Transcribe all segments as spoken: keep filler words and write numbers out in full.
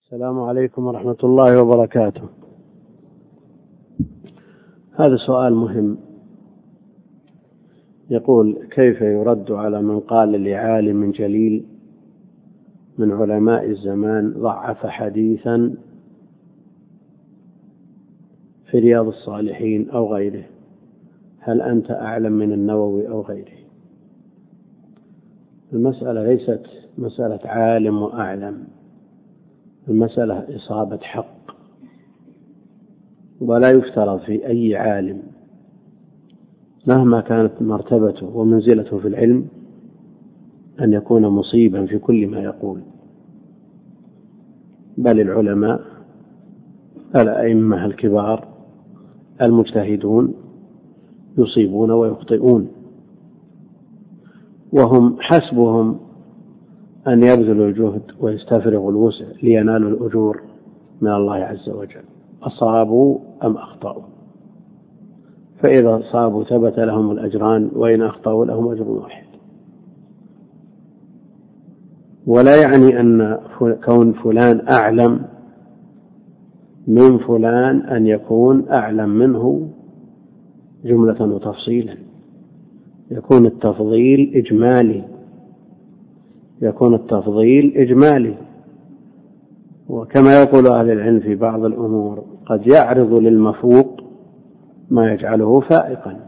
السلام عليكم ورحمة الله وبركاته. هذا سؤال مهم، يقول: كيف يرد على من قال لعالم جليل من علماء الزمان ضعف حديثا في رياض الصالحين أو غيره، هل أنت أعلم من النووي أو غيره؟ المسألة ليست مسألة عالم وأعلم، المسألة إصابة حق، ولا يفترض في أي عالم مهما كانت مرتبته ومنزلته في العلم أن يكون مصيبا في كل ما يقول، بل العلماء الأئمة الكبار المجتهدون يصيبون ويخطئون، وهم حسبهم أن يبذلوا الجهد ويستفرغوا الوسع لينالوا الأجور من الله عز وجل، أصابوا أم أخطأوا، فإذا أصابوا ثبت لهم الأجران، وإن أخطأوا لهم أجر واحد. ولا يعني أن كون فلان أعلم من فلان أن يكون أعلم منه جملة وتفصيلا، يكون التفضيل إجمالي، يكون التفضيل إجمالي وكما يقول أهل العلم في بعض الأمور قد يعرض للمفوق ما يجعله فائقا.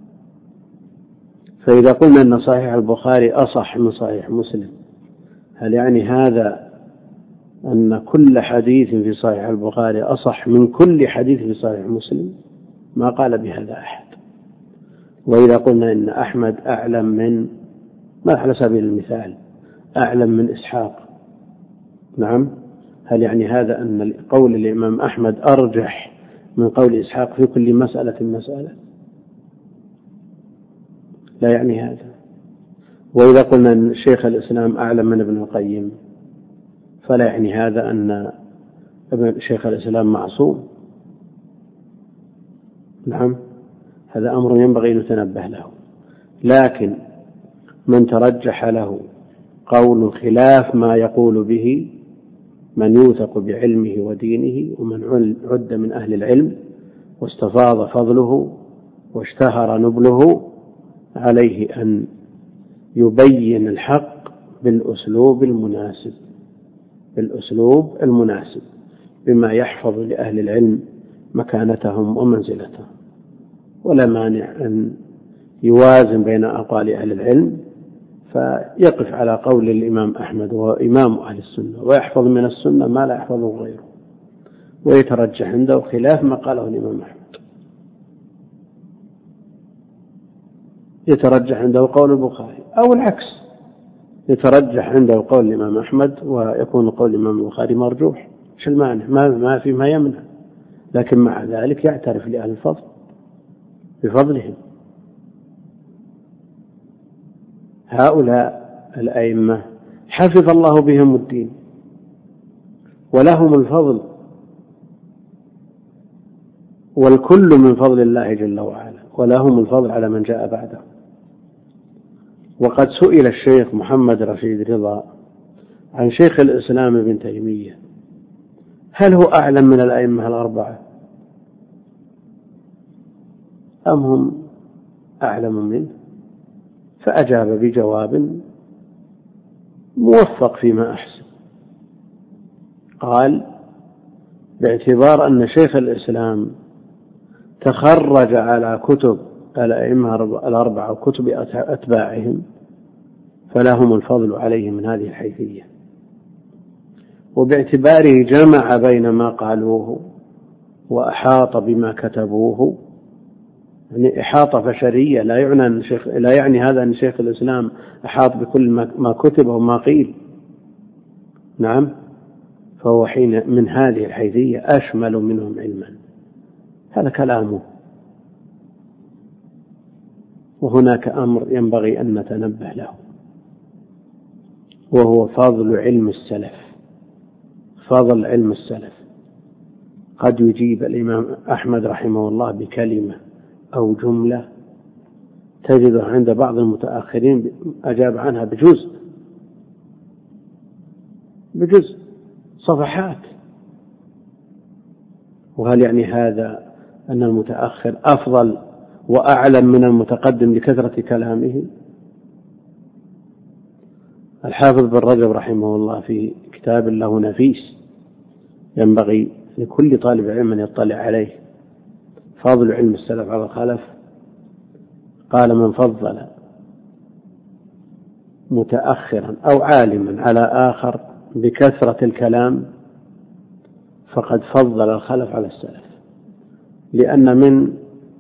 فإذا قلنا أن صحيح البخاري أصح من صحيح مسلم، هل يعني هذا أن كل حديث في صحيح البخاري أصح من كل حديث في صحيح مسلم؟ ما قال بهذا أحد. وإذا قلنا إن أحمد أعلم من، ما على سبيل المثال، أعلم من إسحاق، نعم، هل يعني هذا أن قول الإمام أحمد أرجح من قول إسحاق في كل مسألة مسألة؟ لا يعني هذا. وإذا قلنا أن شيخ الإسلام أعلم من ابن القيم، فلا يعني هذا أن ابن شيخ الإسلام معصوم، نعم، هذا أمر ينبغي أن نتنبه له. لكن من ترجح له قول خلاف ما يقول به من يوثق بعلمه ودينه ومن عد من أهل العلم واستفاض فضله واشتهر نبله، عليه أن يبين الحق بالأسلوب المناسب، بالأسلوب المناسب بما يحفظ لأهل العلم مكانتهم ومنزلتهم. ولا مانع أن يوازن بين أقوال أهل العلم، فيقف على قول الإمام أحمد وهو إمام أهل السنة، ويحفظ من السنة ما لا يحفظه غيره، ويترجح عنده خلاف ما قاله الإمام أحمد، يترجح عنده قول البخاري، أو العكس، يترجح عنده قول الإمام أحمد ويكون قول الإمام البخاري مرجوح. إيش المانع؟ ما ما في ما يمنع، لكن مع ذلك يعترف لأهل الفضل بفضلهم. هؤلاء الأئمة حفظ الله بهم الدين ولهم الفضل، والكل من فضل الله جل وعلا، ولهم الفضل على من جاء بعده. وقد سئل الشيخ محمد رشيد رضا عن شيخ الإسلام ابن تيمية: هل هو أعلم من الأئمة الأربعة أم هم أعلم منه؟ فأجاب بجواب موفق فيما أحسن، قال: باعتبار أن شيخ الإسلام تخرج على كتب الأئمة الأربعة وكتب أتباعهم فلهم الفضل عليهم من هذه الحيثية، وباعتباره جمع بين ما قالوه وأحاط بما كتبوه، يعني إحاطة بشرية، لا يعني أن شيخ لا يعني هذا أن شيخ الإسلام أحاط بكل ما كتب وما قيل، نعم، فهو حين من هذه الحيثية أشمل منهم علما. هذا كلامه. وهناك أمر ينبغي أن نتنبه له، وهو فضل علم السلف، فضل علم السلف. قد يجيب الإمام أحمد رحمه الله بكلمة أو جملة تجده عند بعض المتأخرين أجاب عنها بجزء بجزء صفحات. وهل يعني هذا أن المتأخر أفضل وأعلم من المتقدم لكثرة كلامه؟ الحافظ بن رجب رحمه الله في كتاب له نفيس ينبغي لكل طالب علم أن يطلع عليه، فضل علم السلف على الخلف، قال: من فضل متأخرا أو عالما على آخر بكثرة الكلام فقد فضل الخلف على السلف، لأن من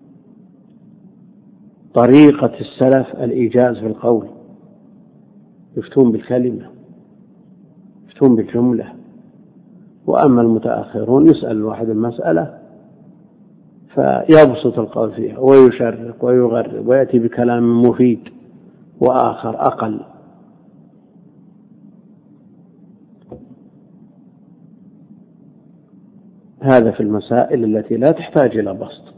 طريقة السلف الإيجاز في القول، يفتون بالكلمة، يفتون بالجملة. وأما المتأخرون يسأل الواحد المسألة فيبسط القول فيها ويشرق ويغرب ويأتي بكلام مفيد، وآخر أقل. هذا في المسائل التي لا تحتاج إلى بسط.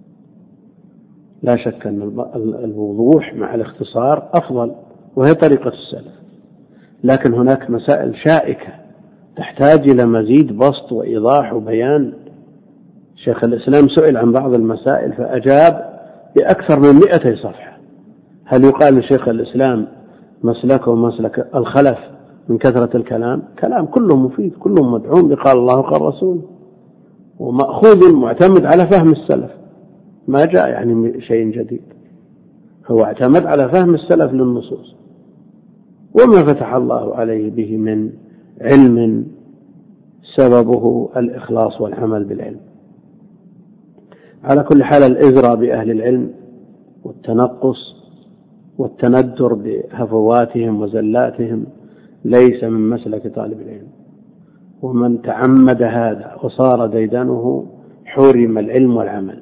لا شك أن الوضوح مع الاختصار أفضل، وهي طريقة السلف. لكن هناك مسائل شائكة تحتاج إلى مزيد بسط وإيضاح وبيان. شيخ الإسلام سئل عن بعض المسائل فأجاب بأكثر من مئتي صفحة. هل يقال لشيخ الإسلام مسلكه ومسلك الخلف من كثرة الكلام؟ كلام كله مفيد، كله مدعوم بقال الله وقال رسوله، ومأخوذ معتمد على فهم السلف، ما جاء يعني شيء جديد، هو اعتمد على فهم السلف للنصوص وما فتح الله عليه به من علم سببه الإخلاص والعمل بالعلم. على كل حال الإزراء بأهل العلم والتنقص والتندر بهفواتهم وزلاتهم ليس من مسلك طالب العلم، ومن تعمد هذا وصار ديدنه حرم العلم والعمل،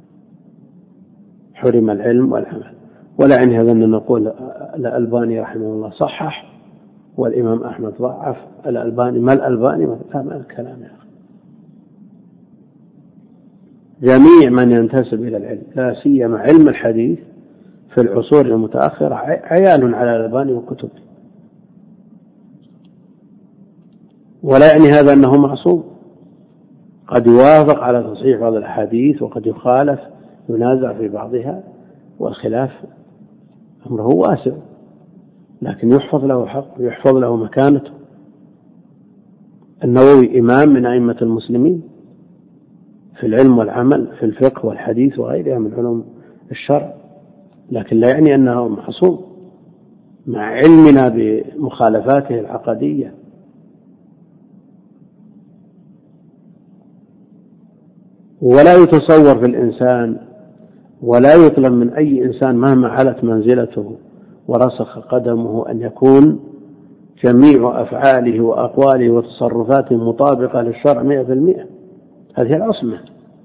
حرم العلم والعمل. ولا يعني هذا أن نقول الألباني رحمه الله صحح والإمام أحمد ضعف، الألباني ما الألباني ما الكلام يا أخي. جميع من ينتسب إلى العلم لا سيما علم الحديث في العصور المتأخرة عيال على الألباني وكتبه، ولا يعني هذا أنه معصوم، قد يوافق على تصحيح بعض الأحاديث وقد يخالف ينازع في بعضها، والخلاف أمره واسع، لكن يحفظ له حق ويحفظ له مكانته. النووي إمام من أئمة المسلمين في العلم والعمل في الفقه والحديث وغيرها من علوم الشرع، لكن لا يعني أنه معصوم مع علمنا بمخالفاته العقدية. ولا يتصور في الإنسان ولا يطلب من أي إنسان مهما علت منزلته ورسخ قدمه أن يكون جميع أفعاله وأقواله وتصرفاته مطابقة للشرع مئة في المئة. هذه العصمة،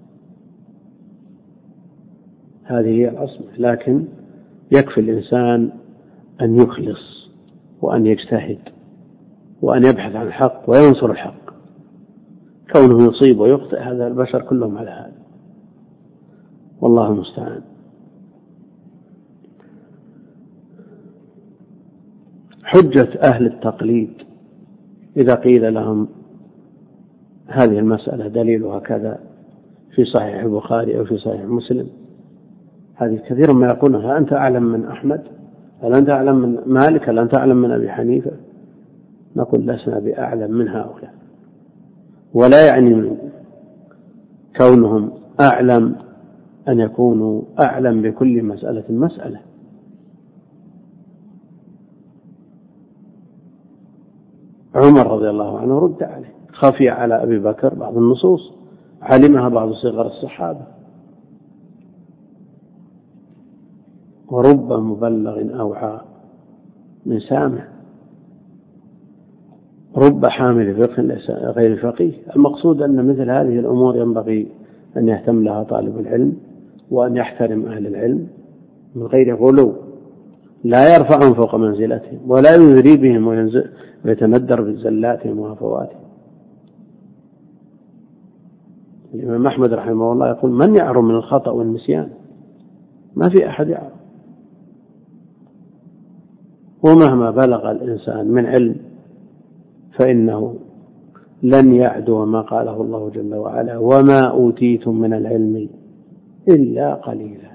هذه هي العصمة. لكن يكفي الإنسان أن يخلص وأن يجتهد وأن يبحث عن الحق وينصر الحق. كونه يصيب ويخطئ هذا البشر كلهم على هذا، والله المستعان. حجة أهل التقليد إذا قيل لهم هذه المسألة دليلها كذا في صحيح البخاري أو في صحيح مسلم، هذه كثيرا ما يقولونها: أنت أعلم من أحمد؟ هل أنت أعلم من مالك؟ هل أنت أعلم من أبي حنيفة؟ نقول لسنا بأعلم من هؤلاء، ولا يعني من كونهم أعلم أن يكونوا أعلم بكل مسألة مسألة. عمر رضي الله عنه رد عليه، خفي على أبي بكر بعض النصوص علمها بعض صغار الصحابة، ورب مبلغ أوعى من سامع، رب حامل فقه ليس غير فقيه. المقصود أن مثل هذه الأمور ينبغي أن يهتم لها طالب العلم وأن يحترم أهل العلم من غير غلو، لا يرفعهم فوق منزلتهم ولا يذري بهم ويتندر بزلاتهم وهفواتهم. الإمام أحمد رحمه الله يقول: من يعرم من الخطأ والنسيان؟ ما في أحد يعرم. ومهما بلغ الإنسان من علم فإنه لن يعدو ما قاله الله جل وعلا: وما أوتيتم من العلم إلا قليلا.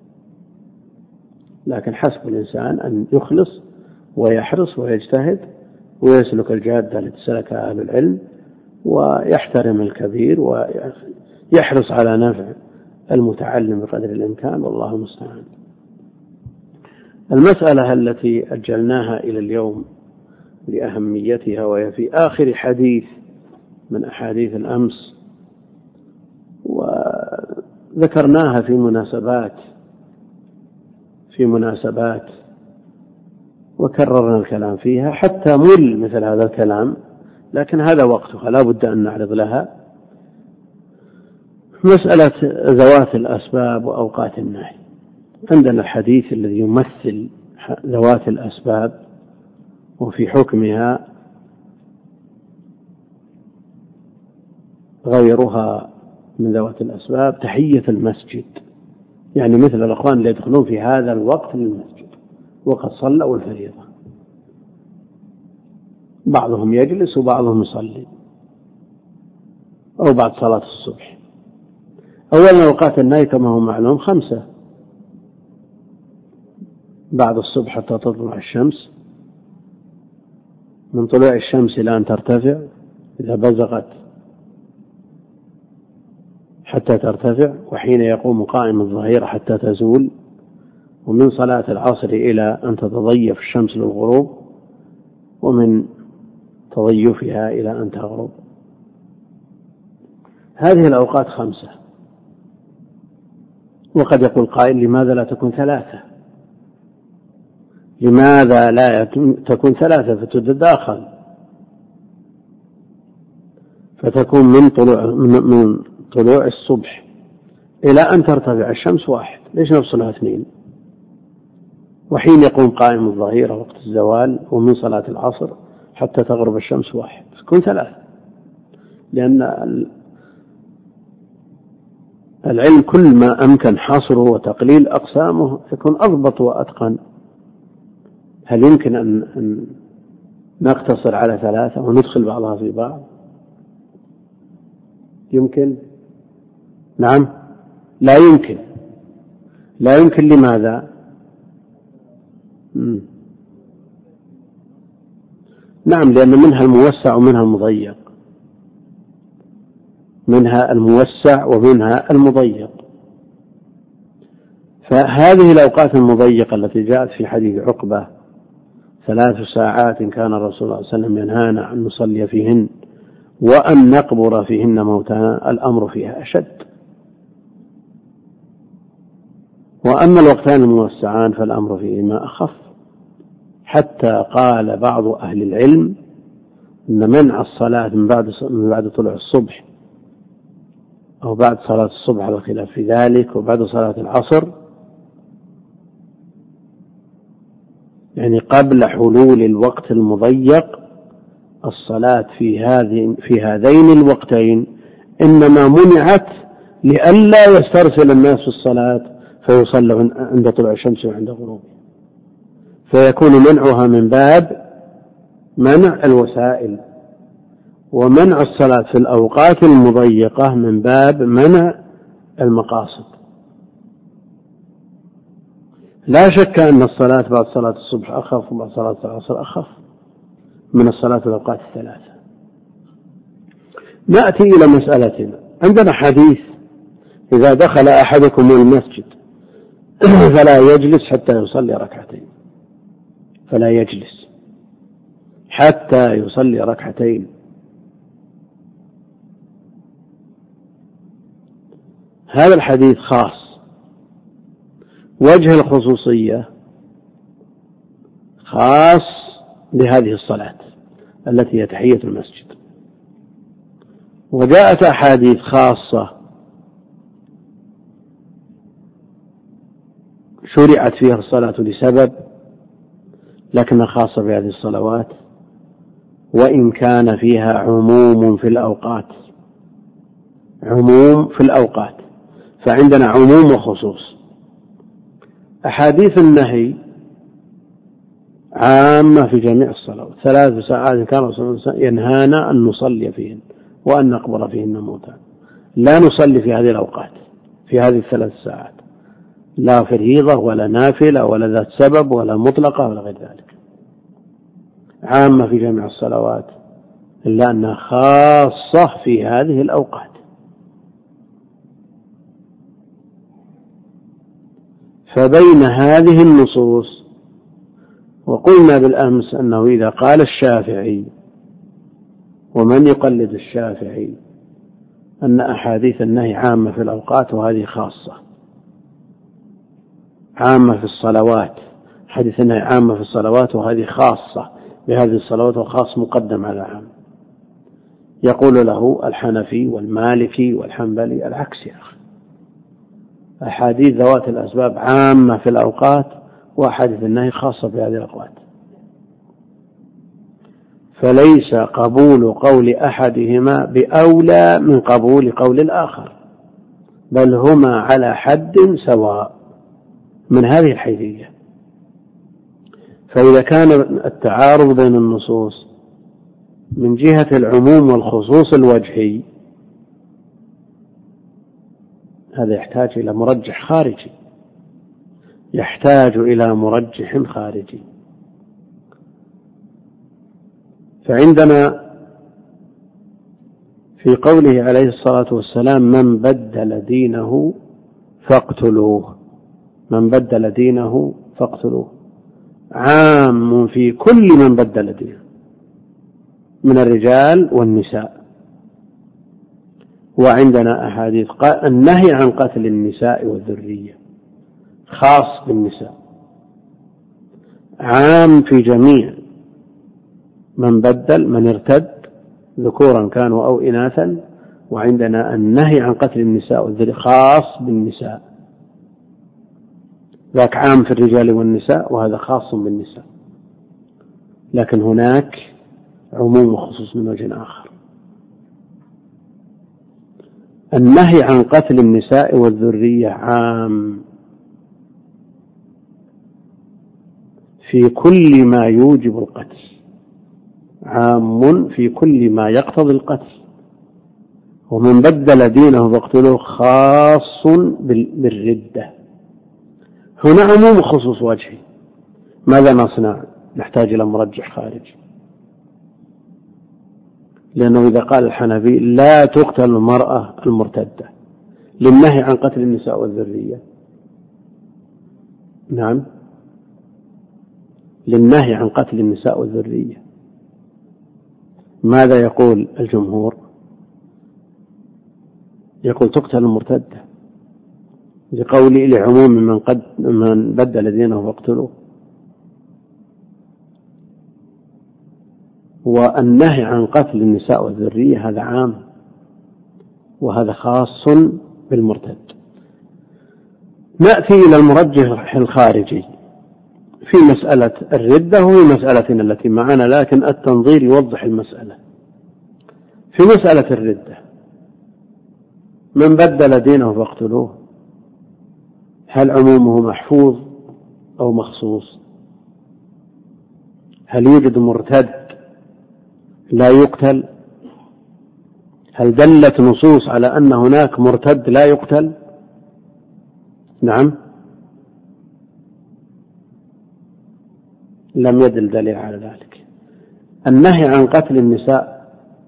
لكن حسب الإنسان أن يخلص ويحرص ويجتهد ويسلك الجادة التي سلكها أهل العلم، ويحترم الكبير ويحرص على نفع المتعلم بقدر الإمكان، والله المستعان. المسألة التي أجلناها إلى اليوم لأهميتها، وهي في آخر حديث من أحاديث الأمس، وذكرناها في مناسبات في مناسبات وكررنا الكلام فيها حتى مل مثل هذا الكلام، لكن هذا وقتها لا بد أن نعرض لها. مسألة ذوات الأسباب وأوقات النهي. عندنا الحديث الذي يمثل ذوات الأسباب وفي حكمها غيرها من ذوات الأسباب: تحية المسجد، يعني مثل الأخوان اللي يدخلون في هذا الوقت للمسجد وقد صلوا الفريضة، بعضهم يجلس وبعضهم يصلي أو بعد صلاة الصبح. أولا أوقات النهي كما هو معلوم خمسة: بعد الصبح حتى تطلع الشمس، من طلوع الشمس إلى أن ترتفع، إذا بزغت حتى ترتفع، وحين يقوم قائم الظهيرة حتى تزول، ومن صلاة العصر إلى أن تتضيف الشمس للغروب، ومن تضيفها إلى أن تغرب. هذه الأوقات خمسة. وقد يقول قائل: لماذا لا تكون ثلاثة؟ لماذا لا تكون ثلاثة فتتداخل، فتكون من طلوع من طلوع الصبح إلى أن ترتفع الشمس واحد؟ ليش نفصلها اثنين؟ وحين يقوم قائم الظهيرة وقت الزوال، ومن صلاة العصر حتى تغرب الشمس واحد، تكون ثلاثة. لأن العلم كل ما أمكن حصره وتقليل أقسامه يكون أضبط وأتقن. هل يمكن أن نقتصر على ثلاثة وندخل بعضها في بعض؟ يمكن؟ نعم، لا يمكن. لا يمكن. لماذا؟ مم. نعم، لأن منها الموسع ومنها المضيق، منها الموسع ومنها المضيق. فهذه الأوقات المضيقة التي جاءت في حديث عقبة: ثلاث ساعات كان الرسول صلى الله عليه وسلم ينهانا أن نصلي فيهن وأن نقبر فيهن موتانا، الأمر فيها أشد. وأما الوقتان الموسعان فالأمر فيهما أخف، حتى قال بعض أهل العلم أن منع الصلاة من بعد من بعد طلوع الصبح أو بعد صلاة الصبح على الخلاف في ذلك، وبعد صلاة العصر، يعني قبل حلول الوقت المضيق، الصلاة في هذه في هذين الوقتين إنما منعت لئلا يسترسل الناس في الصلاة فيصلوا عند طلوع الشمس وعند غروبها، فيكون منعها من باب منع الوسائل، ومنع الصلاة في الأوقات المضيقة من باب منع المقاصد. لا شك أن الصلاة بعد صلاة الصبح أخف وبعد صلاة العصر أخف من الصلاة في الأوقات الثلاثة. نأتي إلى مسألتنا. عندنا حديث: إذا دخل أحدكم المسجد فلا يجلس حتى يصلي ركعتين، فلا يجلس حتى يصلي ركعتين. هذا الحديث خاص. وجه الخصوصية خاص بهذه الصلاة التي هي تحية المسجد، وجاءت أحاديث خاصة شرعت فيها الصلاة لسبب لكنها خاصة بهذه الصلوات، وإن كان فيها عموم في الأوقات. عموم في الأوقات، فعندنا عموم وخصوص. أحاديث النهي عامة في جميع الصلوات. ثلاث ساعات كان رسول الله ينهانا أن نصلي فيهن وأن نقبر فيهن موتى. لا نصلي في هذه الأوقات، في هذه الثلاث ساعات، لا فريضة ولا نافلة ولا ذات سبب ولا مطلقة ولا غير ذلك. عامة في جميع الصلوات، إلا أنها خاصة في هذه الأوقات. فبين هذه النصوص، وقلنا بالأمس أنه إذا قال الشافعي ومن يقلد الشافعي أن أحاديث النهي عامة في الأوقات وهذه خاصة، عامة في الصلوات، حديث النهي عامة في الصلوات وهذه خاصة بهذه الصلوات، وخاص مقدم على عام. يقول له الحنفي والمالكي والحنبلي العكس يا أخي، أحاديث ذوات الأسباب عامة في الأوقات وأحاديث النهي خاصة بهذه الأوقات. فليس قبول قول أحدهما بأولى من قبول قول الآخر، بل هما على حد سواء من هذه الحيثية. فإذا كان التعارض بين النصوص من جهة العموم والخصوص الوجهي، هذا يحتاج إلى مرجح خارجي، يحتاج إلى مرجح خارجي. فعندنا في قوله عليه الصلاة والسلام من بدل دينه فاقتلوه، من بدل دينه فاقتلوه، عام في كل من بدل دينه من الرجال والنساء. وعندنا أحاديث النهي عن قتل النساء والذرية خاص بالنساء، عام في جميع من بدل، من ارتد ذكورا كانوا أو إناثا. وعندنا النهي عن قتل النساء والذرية خاص بالنساء، ذاك عام في الرجال والنساء وهذا خاص بالنساء، لكن هناك عموم وخصوص من وجه آخر. النهي عن قتل النساء والذرية عام في كل ما يوجب القتل، عام في كل ما يقتضي القتل. ومن بدل دينه فاقتلوه خاص بالردة. هنا عموم خصوص وجهي، ماذا نصنع؟ نحتاج إلى مرجح خارجي، لأنه إذا قال الحنفي لا تقتل المرأة المرتدة للنهي عن قتل النساء والذرية، نعم، للنهي عن قتل النساء والذرية، ماذا يقول الجمهور؟ يقول تقتل المرتدة لقوله لعموم من, قد من بدل دينه فاقتلوه. والنهي عن قتل النساء والذرية هذا عام وهذا خاص بالمرتد. نأتي إلى المرجح الخارجي في مسألة الردة وفي مسألتنا التي معنا، لكن التنظير يوضح المسألة. في مسألة الردة من بدل دينه فاقتلوه، هل عمومه محفوظ أو مخصوص؟ هل يوجد مرتد لا يقتل؟ هل دلت نصوص على أن هناك مرتد لا يقتل؟ نعم، لم يدل دليل على ذلك. النهي عن قتل النساء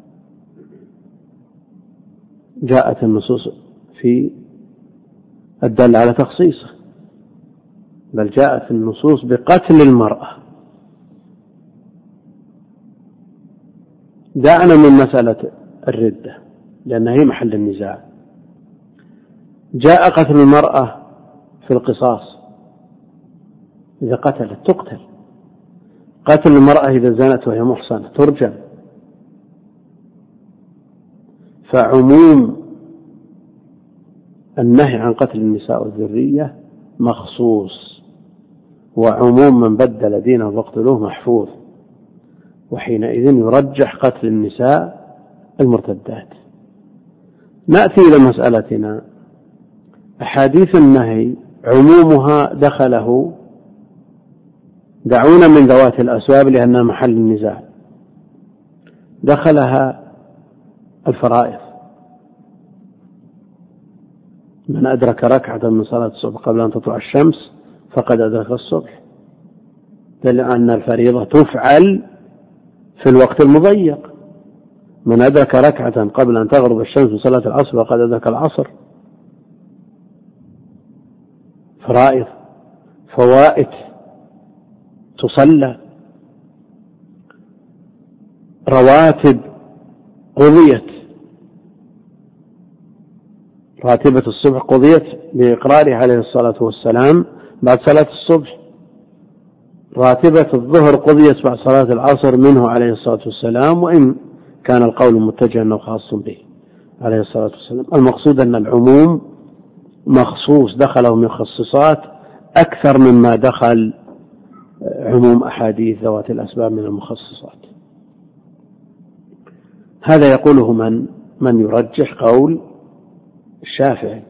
جاءت النصوص في الدل على تخصيصه، بل جاءت النصوص بقتل المرأة. دعنا من مسألة الردة لأنها هي محل النزاع. جاء قتل المرأة في القصاص، إذا قتلت تقتل. قتل المرأة إذا زنت وهي محصنة ترجم. فعموم النهي عن قتل النساء والذرية مخصوص، وعموم من بدل دينه فاقتلوه محفوظ، وحينئذ يرجح قتل النساء المرتدات. نأتي إلى مسألتنا. أحاديث النهي عمومها دخله دعونا من ذوات الأسباب لأنها محل النزاع. دخلها الفرائض، من أدرك ركعة من صلاة الصبح قبل أن تطلع الشمس فقد أدرك الصبح، لأن الفريضة تفعل في الوقت المضيق. من أدرك ركعة قبل أن تغرب الشمس من صلاة العصر فقد أدرك العصر. فرائض، فوائت تصلى، رواتب قضيت، راتبة الصبح قضيت بإقراره عليه الصلاة والسلام بعد صلاة الصبح، راتبة الظهر قضيت بعد صلاة العصر منه عليه الصلاة والسلام، وإن كان القول متجه أنه خاص به عليه الصلاة والسلام. المقصود أن العموم مخصوص، دخله من خصصات أكثر مما دخل عموم أحاديث ذوات الأسباب من المخصصات. هذا يقوله من من يرجح قول الشافعي.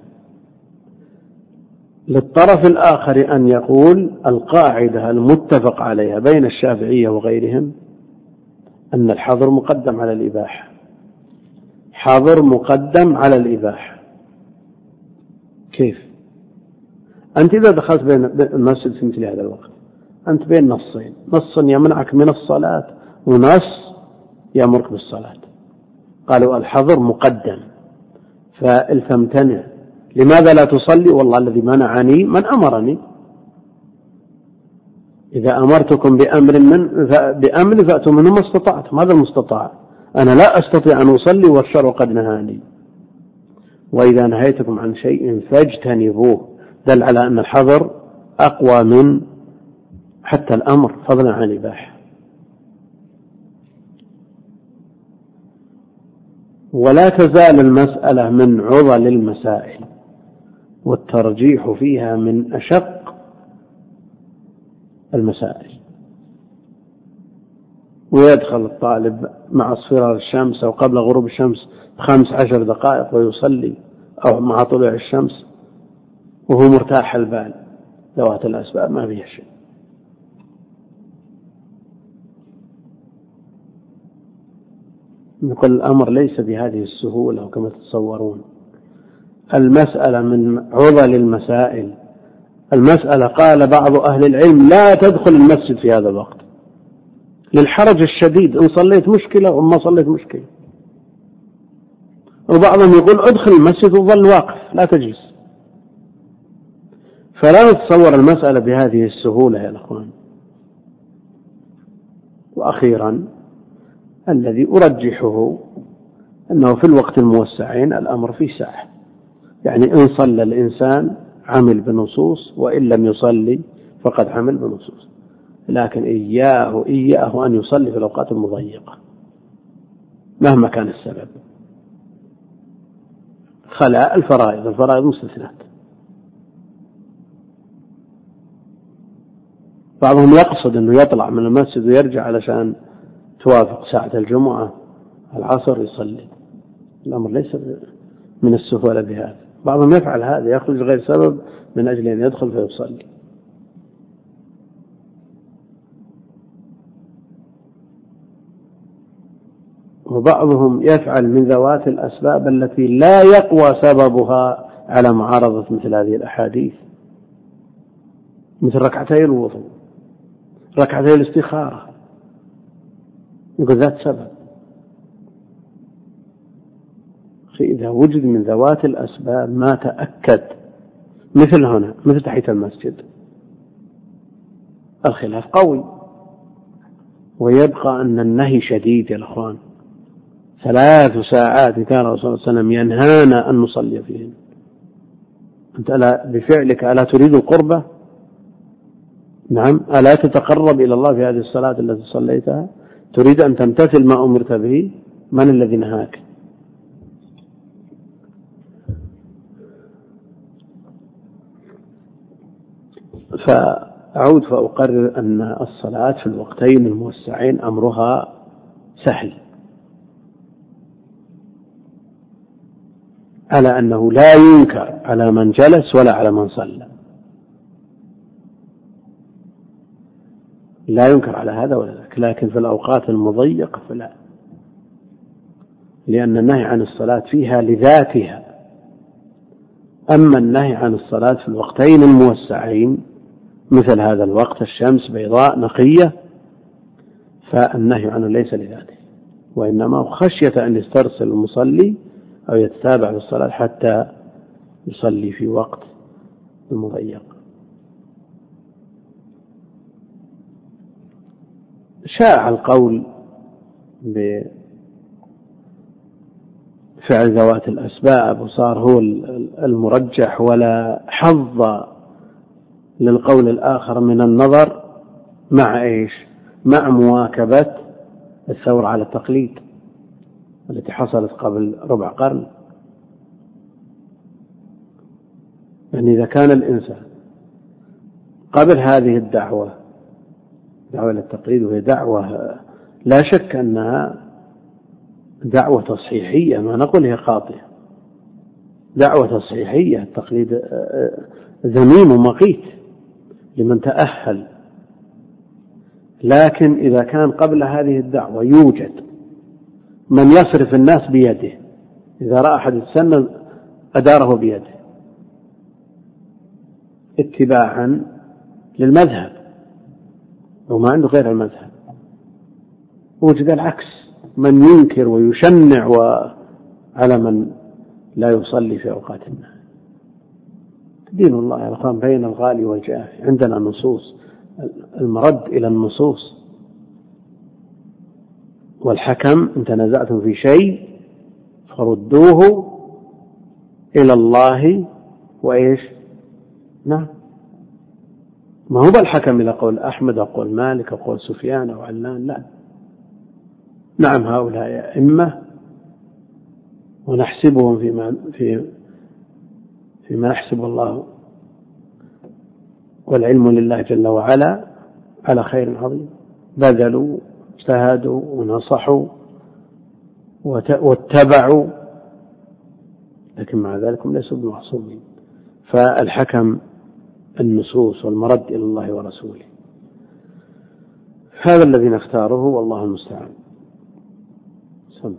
للطرف الآخر أن يقول القاعدة المتفق عليها بين الشافعية وغيرهم أن الحظر مقدم على الإباحة، حظر مقدم على الإباحة. كيف؟ أنت إذا دخلت بين المسجد في مثل هذا الوقت أنت بين نصين، نص يمنعك من الصلاة ونص يأمرك بالصلاة. قالوا الحظر مقدم فالتمتنع. لماذا لا تصلي؟ والله الذي منعني من أمرني. إذا أمرتكم بأمر من بأمر فأتوا منه ما استطعتم، هذا المستطاع. أنا لا أستطيع أن أصلي والشرع قد نهاني. وإذا نهيتكم عن شيء فاجتنبوه، دل على أن الحظر أقوى من حتى الأمر فضلا عن الإباحة. ولا تزال المسألة من عضل المسائل، والترجيح فيها من أشق المسائل. ويدخل الطالب مع اصفرار الشمس أو قبل غروب الشمس بخمس عشر دقائق ويصلي، أو مع طلوع الشمس وهو مرتاح البال. ذوات الأسباب ما فيها شيء. نقول الأمر ليس بهذه السهولة وكما تتصورون. المسألة من عضل المسائل. المسألة قال بعض أهل العلم لا تدخل المسجد في هذا الوقت للحرج الشديد، إن صليت مشكلة وما صليت مشكلة. وبعضهم يقول ادخل المسجد وظل واقف لا تجلس. فلا نتصور المسألة بهذه السهولة يا الأخوان. وأخيرا الذي أرجحه أنه في الوقت الموسعين الأمر في ساعة، يعني إن صلى الإنسان عمل بنصوص، وإن لم يصلي فقد عمل بنصوص. لكن إياه إياه أن يصلي في الأوقات المضيقة مهما كان السبب، خلاء الفرائض. الفرائض مستثنات. بعضهم يقصد أنه يطلع من المسجد ويرجع علشان توافق ساعة الجمعة العصر يصلي. الأمر ليس من السهولة بهذا. بعضهم يفعل هذا، يخرج غير سبب من أجل أن يدخل فيصلي. وبعضهم يفعل من ذوات الأسباب التي لا يقوى سببها على معارضة مثل هذه الأحاديث، مثل ركعتي الوضوء، ركعتي الاستخارة، يقول ذات سبب. إذا وجد من ذوات الأسباب ما تأكد، مثل هنا مثل تحية المسجد، الخلاف قوي، ويبقى أن النهي شديد يا الأخوان. ثلاث ساعات كان الرسول صلى الله عليه وسلم ينهانا أن نصلي فيهن. أنت ألا بفعلك ألا تريد القربة؟ نعم. ألا تتقرب إلى الله في هذه الصلاة التي صليتها؟ تريد أن تمتثل ما أمرت به؟ من الذي نهاك؟ فأعود فأقرر أن الصلاة في الوقتين الموسعين أمرها سهل، على أنه لا ينكر على من جلس ولا على من صلى. لا ينكر على هذا ولا ذاك، لكن في الأوقات المضيقة فلا، لأن النهي عن الصلاة فيها لذاتها. أما النهي عن الصلاة في الوقتين الموسعين مثل هذا الوقت الشمس بيضاء نقية فالنهي عنه ليس لذاته، وإنما خشية أن يسترسل المصلي أو يتتابع في الصلاة حتى يصلي في وقت المضيق. شاع القول بفعل ذوات الأسباب وصار هو المرجح، ولا حظ للقول الآخر من النظر مع إيش؟ مع مواكبة الثورة على التقليد التي حصلت قبل ربع قرن. يعني إذا كان الإنسان قبل هذه الدعوة دعوة للتقليد، وهي دعوة لا شك أنها دعوة تصحيحية، ما نقول هي خاطئة، دعوة تصحيحية، التقليد ذميم ومقيت لمن تأهل. لكن إذا كان قبل هذه الدعوة يوجد من يصرف الناس بيده، إذا رأى أحد يتسنن أداره بيده اتباعا للمذهب وما عنده غير المذهب، وجد العكس من ينكر ويشنع على من لا يصلي في أوقات النهي. دين الله يا أخوان بين الغالي والجافي، عندنا نصوص، المرد إلى النصوص. والحكم إن تنازعتم في شيء فردوه إلى الله وإيش؟ نعم، ما هو الحكم إلى قول أحمد أو قول مالك أو قول سفيان أو علان، لا. نعم هؤلاء أئمة ونحسبهم فيما, في فيما يحسب الله والعلم لله جل وعلا على خير عظيم، بذلوا اجتهدوا ونصحوا واتبعوا، لكن مع ذلك هم ليسوا بمعصومين. فالحكم النصوص والمرد إلى الله ورسوله، هذا الذي نختاره والله المستعان. سم.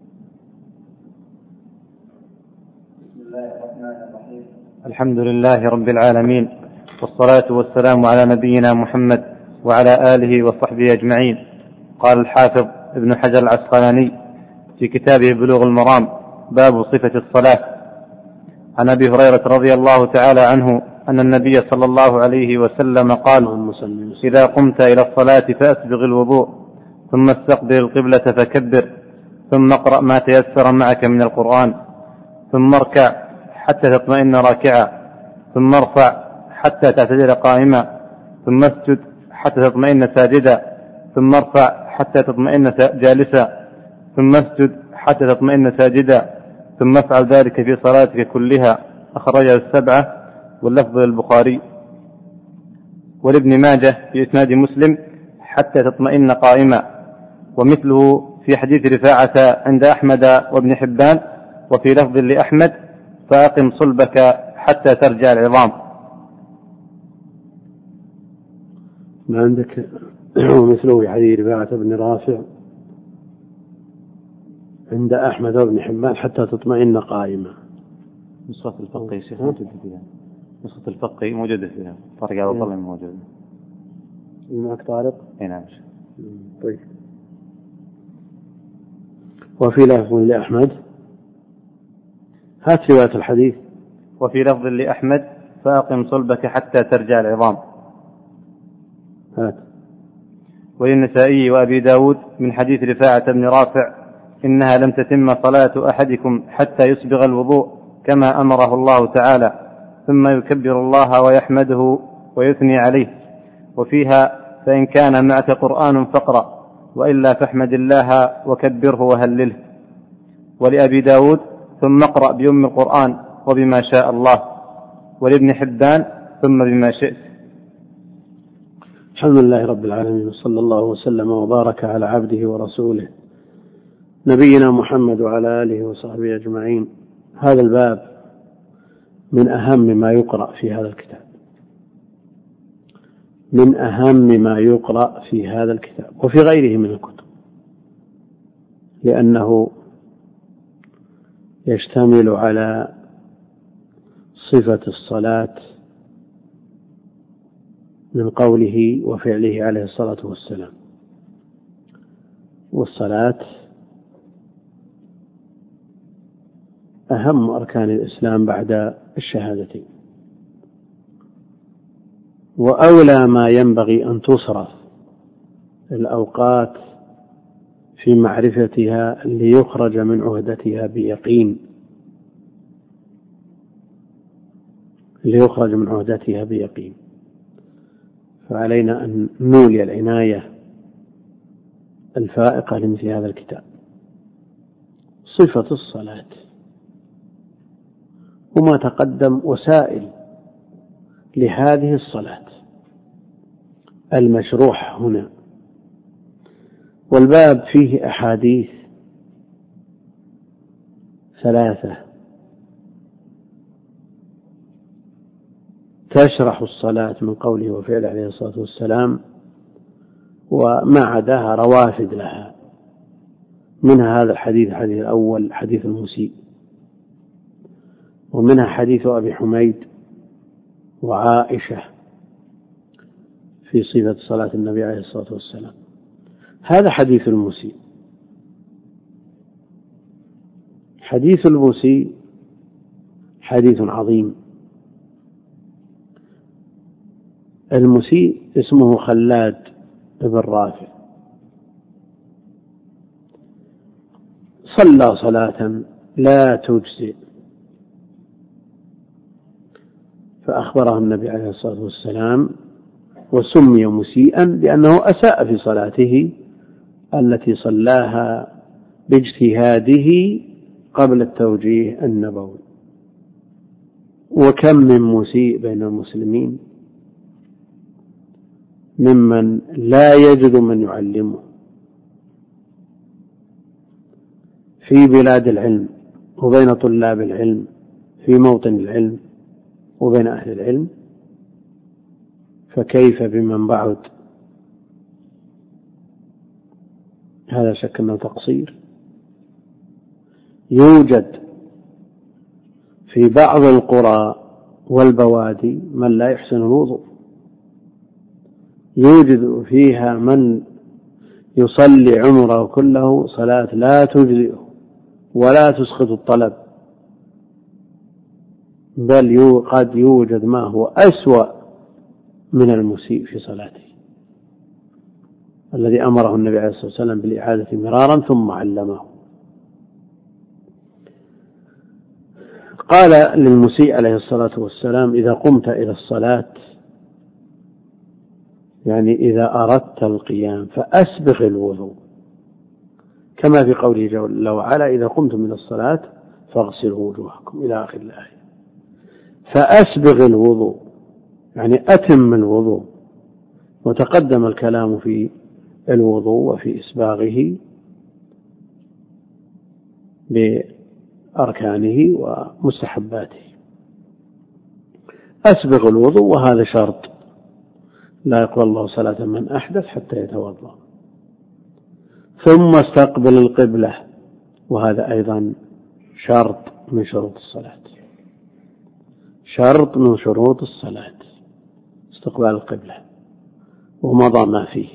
بسم الله الرحمن الرحيم. الحمد لله رب العالمين، والصلاة والسلام على نبينا محمد وعلى آله وصحبه أجمعين. قال الحافظ ابن حجر العسقلاني في كتابه بلوغ المرام باب صفة الصلاة عن أبي هريرة رضي الله تعالى عنه أن النبي صلى الله عليه وسلم قال: إذا قمت إلى الصلاة فأسبغ الوضوء، ثم استقبل القبلة فكبر، ثم اقرأ ما تيسر معك من القرآن، ثم اركع حتى تطمئن راكعا، ثم ارفع حتى تعتدل قائما، ثم اسجد حتى تطمئن ساجدا، ثم ارفع حتى تطمئن جالسا، ثم اسجد حتى تطمئن ساجدا، ثم افعل ذلك في صلاتك كلها. أخرجه السبعة واللفظ للبخاري. ولابن ماجه في إسناد مسلم حتى تطمئن قائما، ومثله في حديث رفاعة عند أحمد وابن حبان، وفي لفظ لأحمد: فأقم صلبك حتى ترجع العظام. ما عندك ومثله في حديث رفاعة بن رافع عند أحمد وابن حبان حتى تطمئن قائما. نسخة الفقه شيخ موجودة فيها، نسخة الفقه موجودة فيها، طارق على طلع موجودة. معك طارق؟ اي نعم. طيب. وفي لفظ لأحمد، هات رواية الحديث. وفي لفظ لأحمد: فأقم صلبك حتى ترجع العظام. هات. وللنسائي وأبي داود من حديث رفاعة بن رافع: إنها لم تتم صلاة أحدكم حتى يسبغ الوضوء كما أمره الله تعالى، ثم يكبر الله ويحمده ويثني عليه. وفيها: فإن كان معك قرآن فاقرأ، وإلا فاحمد الله وكبره وهلله. ولأبي داود: ثم اقرأ بأم القرآن وبما شاء الله. ولابن حبان: ثم بما شئت. الحمد لله رب العالمين، وصلى الله وسلم وبارك على عبده ورسوله نبينا محمد وعلى آله وصحبه أجمعين. هذا الباب من أهم ما يقرأ في هذا الكتاب، من أهم ما يقرأ في هذا الكتاب وفي غيره من الكتب، لأنه يشتمل على صفة الصلاة من قوله وفعله عليه الصلاة والسلام. والصلاة أهم أركان الإسلام بعد الشهادتين، وأولى ما ينبغي أن تصرف الأوقات في معرفتها ليخرج من عهدتها بيقين ليخرج من عهدتها بيقين فعلينا أن نولي العناية الفائقة لمثل هذا الكتاب. صفة الصلاة وما تقدم وسائل لهذه الصلاة المشروح هنا، والباب فيه أحاديث ثلاثة تشرح الصلاة من قوله وفعله عليه الصلاة والسلام، وما عداها روافد لها، منها هذا الحديث الحديث الأول حديث المسيء، ومنها حديث أبي حميد وعائشة في صفة صلاة النبي عليه الصلاة والسلام. هذا حديث المسيء. حديث المسيء حديث عظيم. المسيء اسمه خلاد بن رافع، صلى صلاة لا تجزئ، فأخبره النبي عليه الصلاة والسلام وسمي مسيئا لأنه أساء في صلاته التي صلاها باجتهاده قبل التوجيه النبوي. وكم من مسيء بين المسلمين ممن لا يجد من يعلمه في بلاد العلم وبين طلاب العلم في موطن العلم وبين أهل العلم، فكيف بمن بعد؟ هذا شك أنه تقصير. يوجد في بعض القرى والبوادي من لا يحسن الوضوء، يوجد فيها من يصلي عمره كله صلاة لا تجزئه ولا تسقط الطلب، بل قد يوجد ما هو أسوأ من المسيء في صلاته الذي أمره النبي عليه الصلاة والسلام بالإعادة مرارا ثم علمه. قال للمسيء عليه الصلاة والسلام إذا قمت إلى الصلاة، يعني إذا أردت القيام فأسبغ الوضوء، كما في قوله جل وعلا إذا قمتم من الصلاة فاغسلوا وجوهكم إلى آخر الآية. فأسبغ الوضوء يعني أتم الوضوء، وتقدم الكلام في الوضوء وفي إسباغه بأركانه ومستحباته. أسبغ الوضوء وهذا شرط، لا يقبل الله صلاة من أحدث حتى يتوضأ. ثم استقبل القبلة، وهذا أيضا شرط من شروط الصلاة، شرط من شروط الصلاة استقبال القبلة، ومضى ما فيه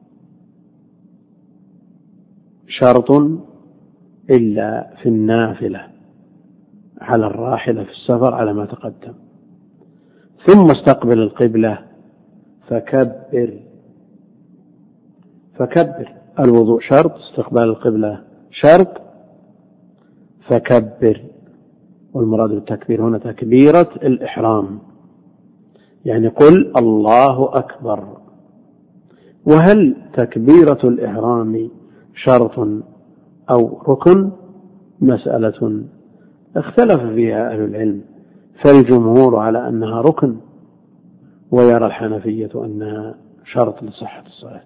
شرط إلا في النافلة على الراحلة في السفر على ما تقدم. ثم استقبل القبلة فكبر فكبر الوضوء شرط، استقبال القبلة شرط، فكبر. والمراد بالتكبير هنا تكبيرة الإحرام، يعني قل الله أكبر. وهل تكبيرة الإحرام شرط أو ركن؟ مسألة اختلف فيها أهل العلم، فالجمهور على أنها ركن، ويرى الحنفية أنها شرط لصحة الصلاة.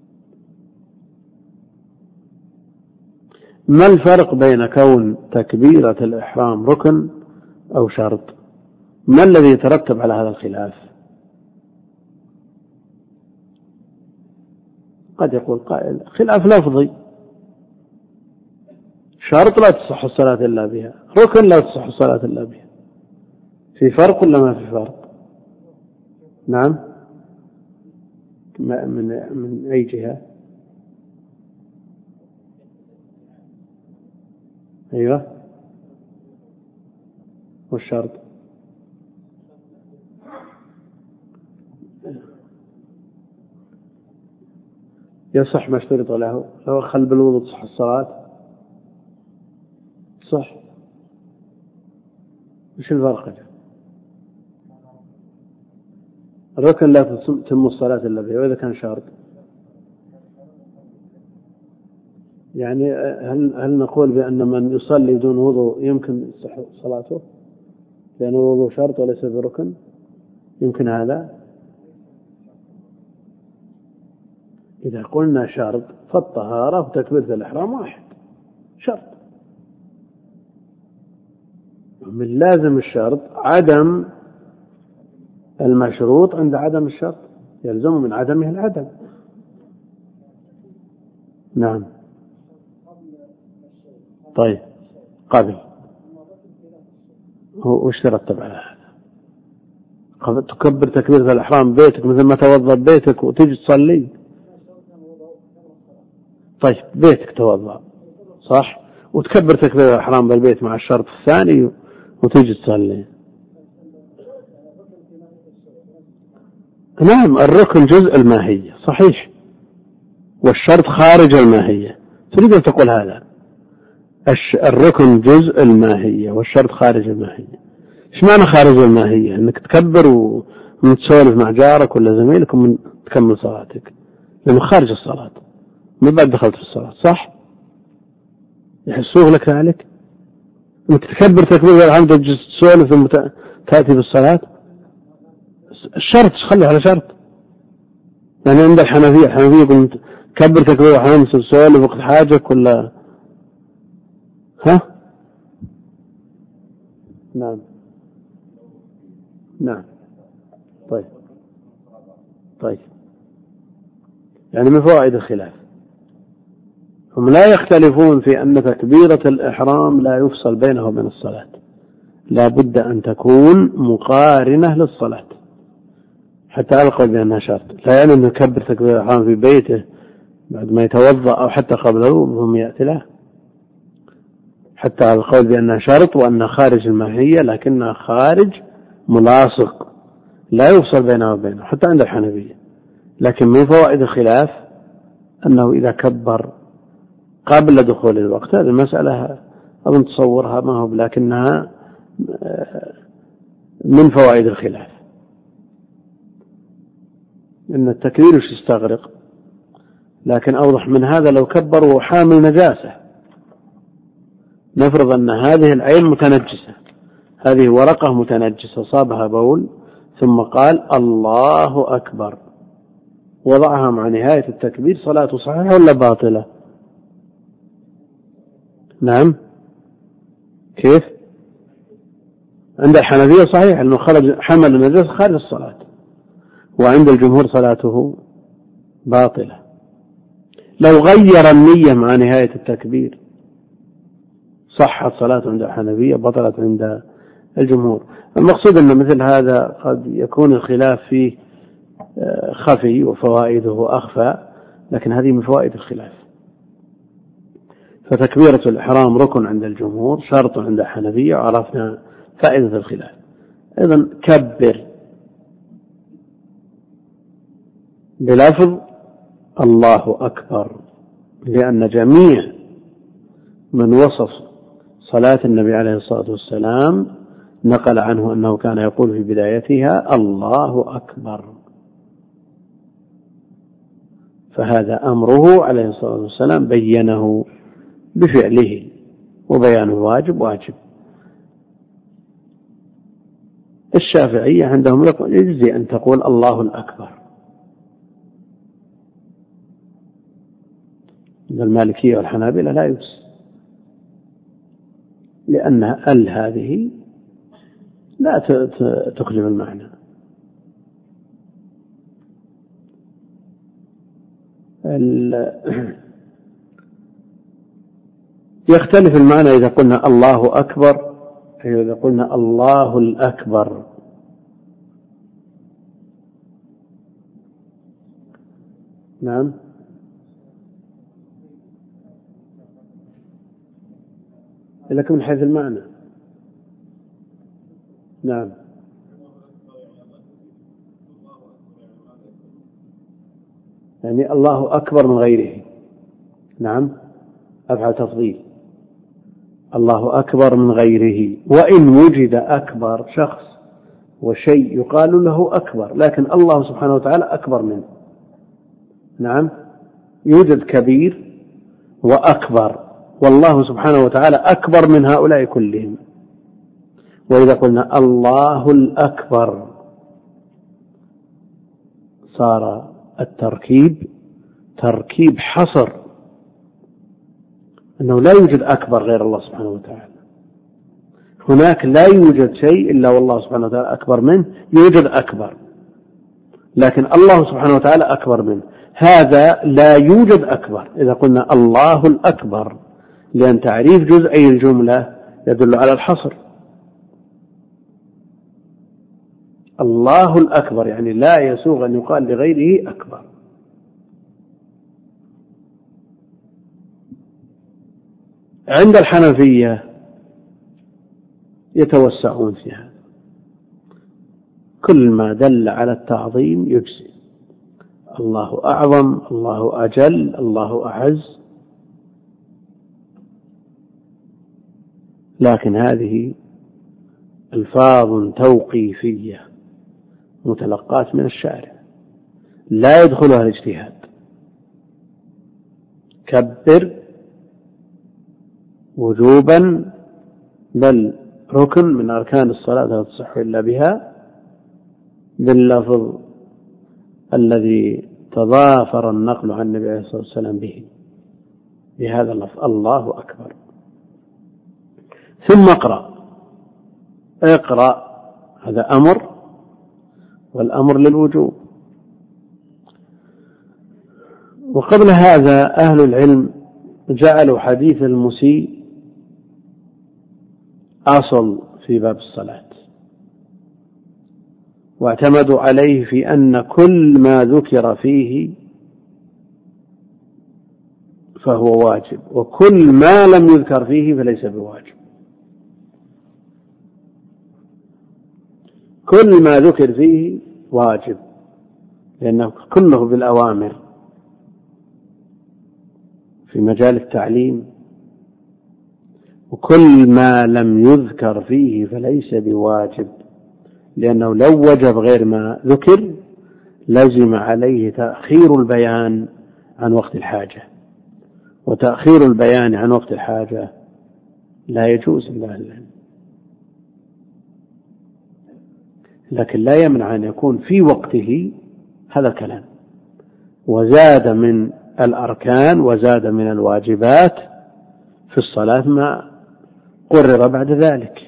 ما الفرق بين كون تكبيرة الإحرام ركن أو شرط؟ ما الذي يترتب على هذا الخلاف؟ قد يقول قائل خلاف لفظي، شرط لا تصح الصلاة إلا بها، ركن لا تصح الصلاة إلا بها، في فرق ولا ما في فرق؟ نعم. من من أي جهة؟ أيوة. والشرط يصح ما اشترط له، لو خل بالوضوء تصح الصلاة، صح. وش الفرق؟ الركن لا تتم الصلاة إلا به، وإذا كان شرط يعني هل, هل نقول بأن من يصلي دون وضوء يمكن تصح صلاته لأن الوضوء شرط وليس بركن؟ يمكن هذا؟ إذا قلنا شرط فالطهارة وتكبيرة الإحرام واحد شرط، من لازم الشرط عدم المشروط عند عدم الشرط، يلزم من عدمه العدم. نعم. طيب قبل هو وش ترتب على هذا؟ قبل تكبر تكبيرة الإحرام بيتك مثل ما توضأ بيتك وتيجي تصلي. طيب بيتك توضأ صح وتكبر تكبيرة الإحرام بالبيت مع الشرط الثاني وتيجي تصلي. نعم الركن جزء الماهية صحيح، والشرط خارج الماهية. تريد أن تقول هذا الركن جزء الماهية والشرط خارج الماهية. إيش معنى خارج الماهية؟ أنك تكبر وتسولف مع جارك ولا زميلك ومن تكمل صلاتك، لأنه خارج الصلاة من بعد دخلت في الصلاة، صح؟ يحسوه لك ذلك أنك تكبر تكبير الحمد لله تسولف ثم تأتي بالصلاة. الشرط خلي على شرط، يعني عند الحنفية الحنفية يقول كبر تكبير الحمد تسولف وقت حاجك ولا ها؟ نعم نعم. طيب طيب يعني من فوائد الخلاف هم لا يختلفون في أن تكبيرة الإحرام لا يفصل بينه وبين الصلاة، لا بد أن تكون مقارنة للصلاة حتى ألقوا بأنها شرط، لا يعني أنه يكبر تكبيرة الإحرام في بيته بعد ما يتوضأ أو حتى قبله وهم يأتي له، حتى على القول بأنها شرط وأنها خارج الماهية لكنها خارج ملاصق لا يفصل بينه وبينه حتى عند الحنفية. لكن من فوائد الخلاف أنه إذا كبر قبل دخول الوقت، هذه المسألة أظن تصورها ما هو، لكنها من فوائد الخلاف إن التكبير مش يستغرق، لكن أوضح من هذا لو كبر وحامل نجاسة، نفرض أن هذه العين متنجسة، هذه ورقة متنجسة صابها بول ثم قال الله أكبر وضعها مع نهاية التكبير، صلاته صحيحة ولا باطلة؟ نعم. كيف؟ عند الحنفية صحيح أنه خرج حمل النجاسة خارج الصلاة، وعند الجمهور صلاته باطلة. لو غير النية مع نهاية التكبير صحت صلاته عند الحنفية، بطلت عند الجمهور. المقصود أن مثل هذا قد يكون الخلاف فيه خفي وفوائده أخفى، لكن هذه من فوائد الخلاف. فتكبيرة الإحرام ركن عند الجمهور، شرط عند الحنفية، وعرفنا فائدة الخلاف. إذن كبر بلفظ الله أكبر، لأن جميع من وصف صلاة النبي عليه الصلاة والسلام نقل عنه أنه كان يقول في بدايتها الله أكبر، فهذا أمره عليه الصلاة والسلام بينه بفعله، وبيانه واجب واجب. الشافعية عندهم يجزي أن تقول الله الأكبر، المالكية والحنابلة لا يجزي، لأن ال هذه لا تخدم المعنى. يختلف المعنى إذا قلنا الله أكبر، إذا قلنا الله الأكبر. نعم، لكن من حيث المعنى. نعم، يعني الله أكبر من غيره. نعم، أفعل تفضيل، الله أكبر من غيره. وإن وجد أكبر شخص وشيء يقال له أكبر، لكن الله سبحانه وتعالى أكبر منه. نعم، يوجد كبير وأكبر، والله سبحانه وتعالى أكبر من هؤلاء كلهم. وإذا قلنا الله الأكبر صار التركيب تركيب حصر، أنه لا يوجد أكبر غير الله سبحانه وتعالى. هناك لا يوجد شيء إلا والله سبحانه وتعالى أكبر منه، يوجد أكبر لكن الله سبحانه وتعالى أكبر منه. هذا لا يوجد أكبر إذا قلنا الله الأكبر، لأن تعريف جزئي الجملة يدل على الحصر. الله الأكبر يعني لا يسوغ أن يقال لغيره أكبر. عند الحنفية يتوسعون في هذا، كل ما دل على التعظيم يجزي، الله أعظم، الله أجل، الله أعز. لكن هذه ألفاظ توقيفية متلقاة من الشارع لا يدخلها الاجتهاد. كبر وجوبا، بل ركن من أركان الصلاة لا تصح إلا بها، باللفظ الذي تضافر النقل عن النبي عليه الصلاة والسلام به، بهذا اللفظ الله أكبر. ثم اقرأ، اقرأ هذا أمر، والأمر للوجوب. وقبل هذا أهل العلم جعلوا حديث المسيء أصل في باب الصلاة، واعتمدوا عليه في أن كل ما ذكر فيه فهو واجب، وكل ما لم يذكر فيه فليس بواجب. كل ما ذكر فيه واجب لأنه كله بالأوامر في مجال التعليم، وكل ما لم يذكر فيه فليس بواجب، لأنه لو وجب غير ما ذكر لزم عليه تأخير البيان عن وقت الحاجة، وتأخير البيان عن وقت الحاجة لا يجوز إلا العلم. لكن لا يمنع أن يكون في وقته هذا الكلام، وزاد من الأركان وزاد من الواجبات في الصلاة ما قرر بعد ذلك.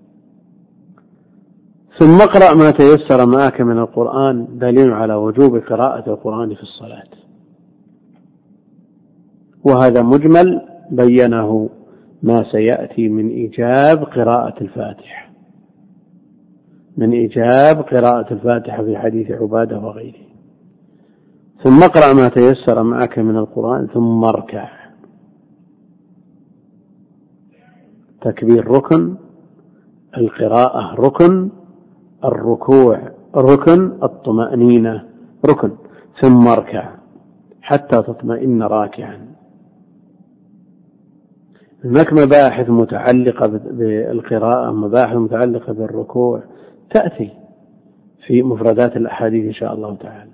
ثم اقرأ ما تيسر معك من القرآن، دليل على وجوب قراءة القرآن في الصلاة، وهذا مجمل بينه ما سيأتي من إيجاب قراءة الفاتحة، من إيجاب قراءة الفاتحة في حديث عبادة وغيره. ثم اقرأ ما تيسر معك من القرآن ثم اركع. تكبير ركن، القراءة ركن، الركوع ركن، الطمأنينة ركن. ثم اركع حتى تطمئن راكعا. هناك مباحث متعلقة بالقراءة، مباحث متعلقة بالركوع تأتي في مفردات الأحاديث إن شاء الله تعالى،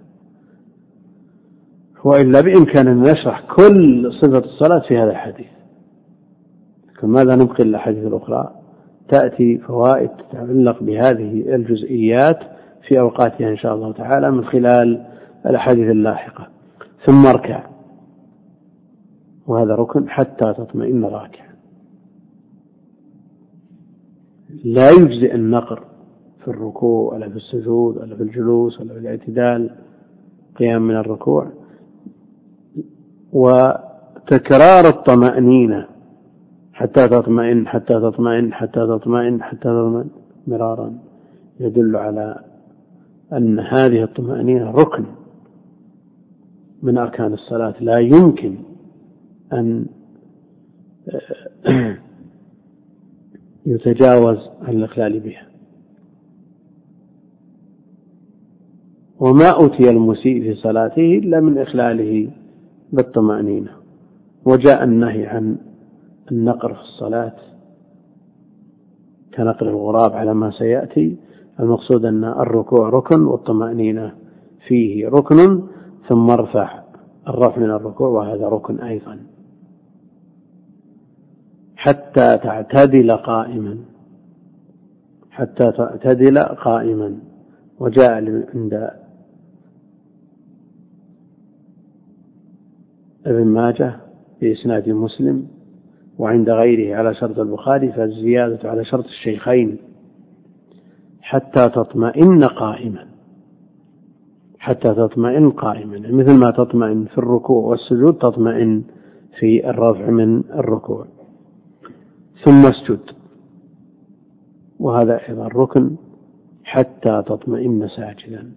وإلا بإمكاننا أن نشرح كل صفة الصلاة في هذا الحديث. ماذا نبقي الأحاديث الأخرى؟ تأتي فوائد تتعلق بهذه الجزئيات في أوقاتها إن شاء الله تعالى من خلال الأحاديث اللاحقة. ثم اركع، وهذا ركن حتى تطمئن راكع. لا يجزئ النقر في الركوع ولا في السجود ولا في الجلوس ولا في الاعتدال، قيام من الركوع، وتكرار الطمأنينة حتى تطمئن حتى تطمئن حتى تطمئن حتى تطمئن مرارا يدل على أن هذه الطمأنينة ركن من أركان الصلاة لا يمكن أن يتجاوز عن الإخلال بها. وما أتي المسيء في صلاته إلا من إخلاله بالطمأنينة. وجاء النهي عن النقر في الصلاة كنقر الغراب على ما سيأتي. المقصود أن الركوع ركن والطمأنينة فيه ركن، ثم ارفع الرفع من الركوع وهذا ركن أيضا حتى تعتدل قائما حتى تعتدل قائما. وجاء عند ابن ماجه بإسناد مسلم وعند غيره على شرط البخاري، فالزيادة على شرط الشيخين حتى تطمئن قائما حتى تطمئن قائما، مثل ما تطمئن في الركوع والسجود تطمئن في الرفع من الركوع. ثم اسجد، وهذا أيضا ركن حتى تطمئن ساجدا.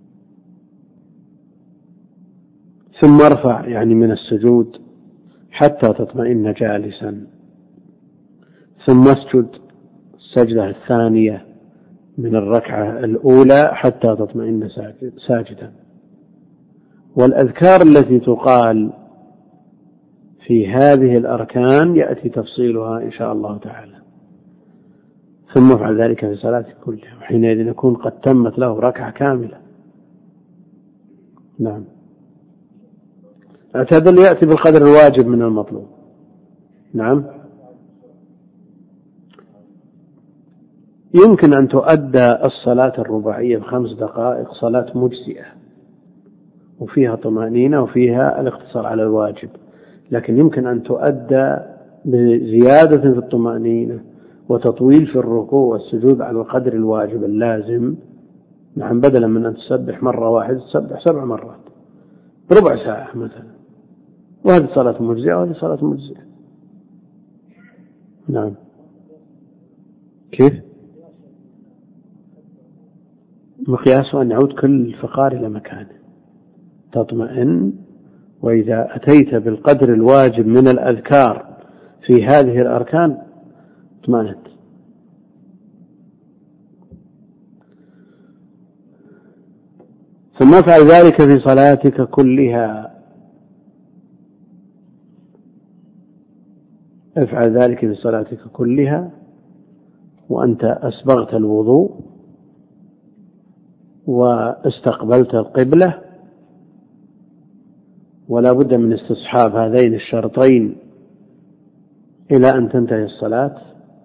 ثم ارفع يعني من السجود حتى تطمئن جالسا. ثم اسجد السجدة الثانية من الركعة الأولى حتى تطمئن ساجدا. والأذكار التي تقال في هذه الأركان يأتي تفصيلها إن شاء الله تعالى. ثم افعل ذلك في صلاتك كلها، وحينئذ يكون قد تمت له ركعة كاملة. نعم. اعتدل يأتي بالقدر الواجب من المطلوب. نعم. يمكن أن تؤدى الصلاة الرباعية بخمس دقائق صلاة مجزئة وفيها طمأنينة وفيها الاقتصار على الواجب، لكن يمكن أن تؤدى بزيادة في الطمأنينة وتطويل في الركوع والسجود على القدر الواجب اللازم. نعم. بدلا من أن تسبح مرة واحدة تسبح سبع مرات بربع ساعة مثلا، وهذه صلاة مجزئة وهذه صلاة مجزئة. نعم. كيف؟ مقياسه أن يعود كل فقار إلى مكانه تطمئن. وإذا أتيت بالقدر الواجب من الأذكار في هذه الأركان اطمأنت. ثم افعل ذلك في صلاتك كلها. افعل ذلك في صلاتك كلها وأنت أسبغت الوضوء واستقبلت القبلة، ولا بد من استصحاب هذين الشرطين إلى أن تنتهي الصلاة.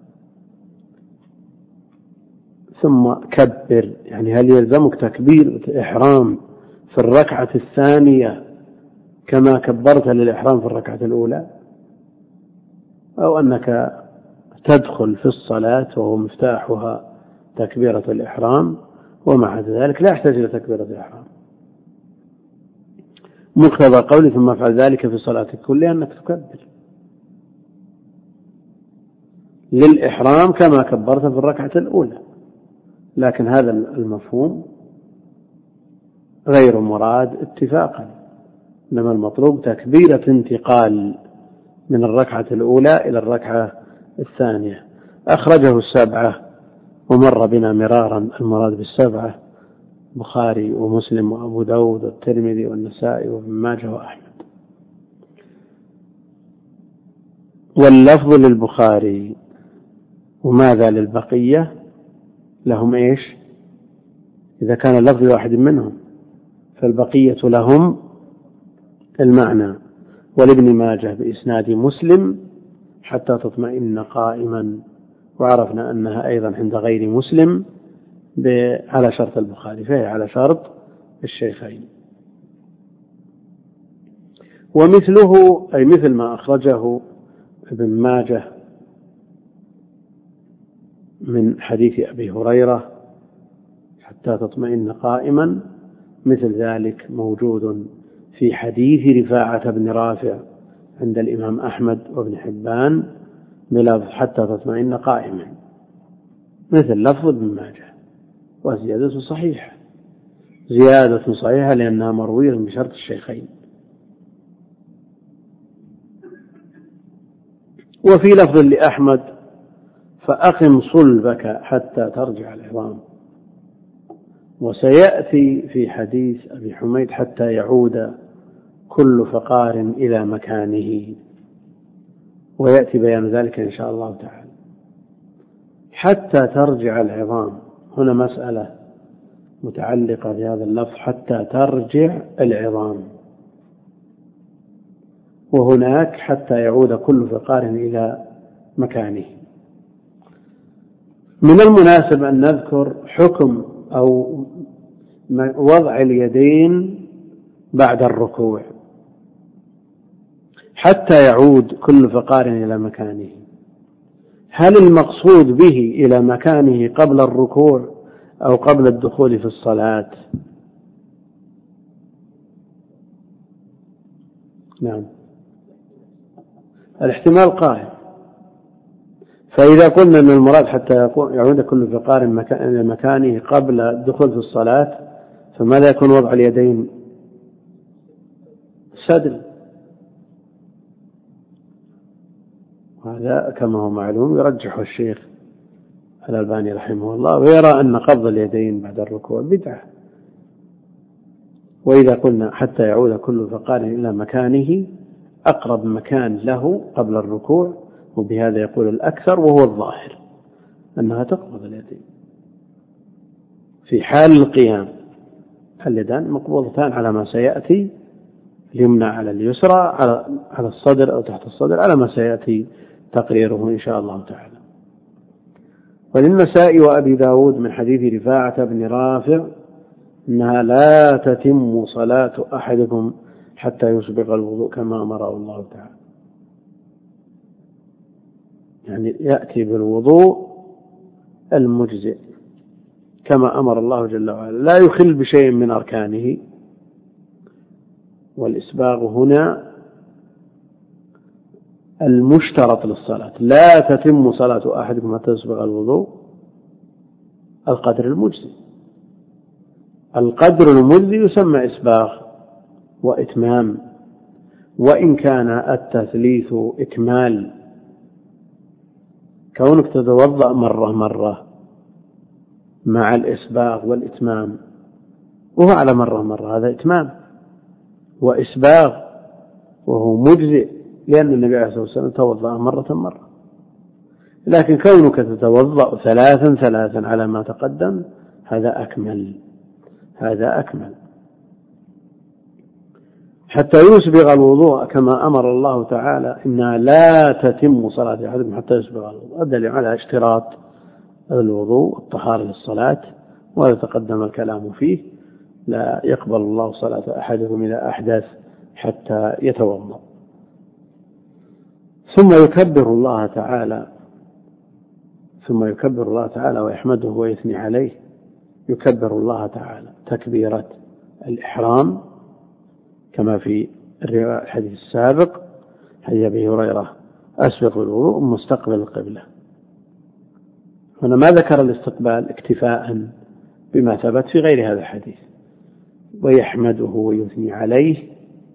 ثم كبر، يعني هل يلزمك تكبير الإحرام في الركعة الثانية كما كبرت للإحرام في الركعة الأولى، أو أنك تدخل في الصلاة وهو مفتاحها تكبيرة الإحرام ومع ذلك لا يحتاج إلى تكبيرة الإحرام؟ مقتضى قولي ثم افعل ذلك في صلاتك كلها أنك تكبر للإحرام كما كبرت في الركعة الأولى، لكن هذا المفهوم غير مراد اتفاقا، إنما المطلوب تكبيرة انتقال من الركعة الأولى إلى الركعة الثانية. أخرجه السبعة ومر بنا مرارا المراد بالسبعة البخاري ومسلم وأبو داود والترمذي والنسائي وابن ماجه وأحمد. واللفظ للبخاري وماذا للبقية لهم إيش؟ إذا كان اللفظ واحد منهم فالبقية لهم المعنى. ولابن ماجه بإسناد مسلم حتى تطمئن قائما، وعرفنا أنها أيضا عند غير مسلم على شرط البخاري، فهي على شرط الشيخين. ومثله أي مثل ما أخرجه ابن ماجه من حديث أبي هريرة حتى تطمئن قائما، مثل ذلك موجود في حديث رفاعة بن رافع عند الإمام أحمد وابن حبان بلفظ حتى تطمئن قائما، مثل لفظ ابن ماجه، وزيادة صحيحة، زيادة صحيحة لأنها مروية بشرط الشيخين. وفي لفظ لأحمد فأقم صلبك حتى ترجع العظام. وسيأتي في حديث أبي حميد حتى يعود كل فقار إلى مكانه، ويأتي بيان ذلك إن شاء الله تعالى. حتى ترجع العظام، هنا مسألة متعلقة بهذا اللفظ حتى ترجع العظام، وهناك حتى يعود كل فقار إلى مكانه. من المناسب أن نذكر حكم أو وضع اليدين بعد الركوع حتى يعود كل فقار إلى مكانه. هل المقصود به إلى مكانه قبل الركوع أو قبل الدخول في الصلاة؟ نعم، الاحتمال قائم. فإذا قلنا أن المراد حتى يعود كل فقار إلى مكانه قبل الدخول في الصلاة، فماذا يكون وضع اليدين؟ السدل. هذا كما هو معلوم يرجح الشيخ الألباني رحمه الله، ويرى أن قبض اليدين بعد الركوع بدعة. وإذا قلنا حتى يعود كل فقار إلى مكانه، أقرب مكان له قبل الركوع، وبهذا يقول الأكثر وهو الظاهر أنها تقبض اليدين في حال القيام. اليدان مقبوضتان على ما سيأتي، اليمنى على اليسرى على الصدر أو تحت الصدر، على ما سيأتي تقريره إن شاء الله تعالى. وللنسائي وأبي داود من حديث رفاعة بن رافع إنها لا تتم صلاة أحدكم حتى يسبغ الوضوء كما أمره الله تعالى، يعني يأتي بالوضوء المجزئ كما أمر الله جل وعلا، لا يخل بشيء من أركانه. والإسباغ هنا المشترط للصلاة، لا تتم صلاة أحدكم حتى يسبغ الوضوء القدر المجزئ. القدر المجزئ يسمى إسباغ وإتمام، وإن كان التثليث إكمال، كونك تتوضأ مرة مرة مع الإسباغ والإتمام وهو على مرة مرة، هذا إتمام وإسباغ وهو مجزئ، لأن النبي عليه الصلاة والسلام توضأ مرة مرة. لكن كونك تتوضأ ثلاثا ثلاثا على ما تقدم، هذا أكمل، هذا أكمل. حتى يسبغ الوضوء كما أمر الله تعالى إنها لا تتم صلاة أحدكم حتى يسبغ الوضوء، الدليل على اشتراط الوضوء والطهارة للصلاة، ولا تقدم الكلام فيه. لا يقبل الله صلاة أحدكم إذا أحدث حتى يتوضأ. ثم يكبر الله تعالى ثم يكبر الله تعالى ويحمده ويثني عليه. يكبر الله تعالى تكبيرة الإحرام كما في الحديث السابق حديث أبي هريرة أسبغ الوضوء مستقبل القبلة. هنا ما ذكر الاستقبال اكتفاء بما ثبت في غير هذا الحديث. ويحمده ويثني عليه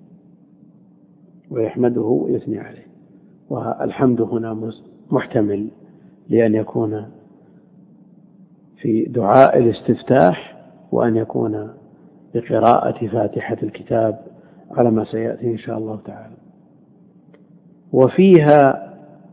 ويحمده ويثني عليه والحمد هنا محتمل لأن يكون في دعاء الاستفتاح وأن يكون بقراءة فاتحة الكتاب على ما سيأتي إن شاء الله تعالى. وفيها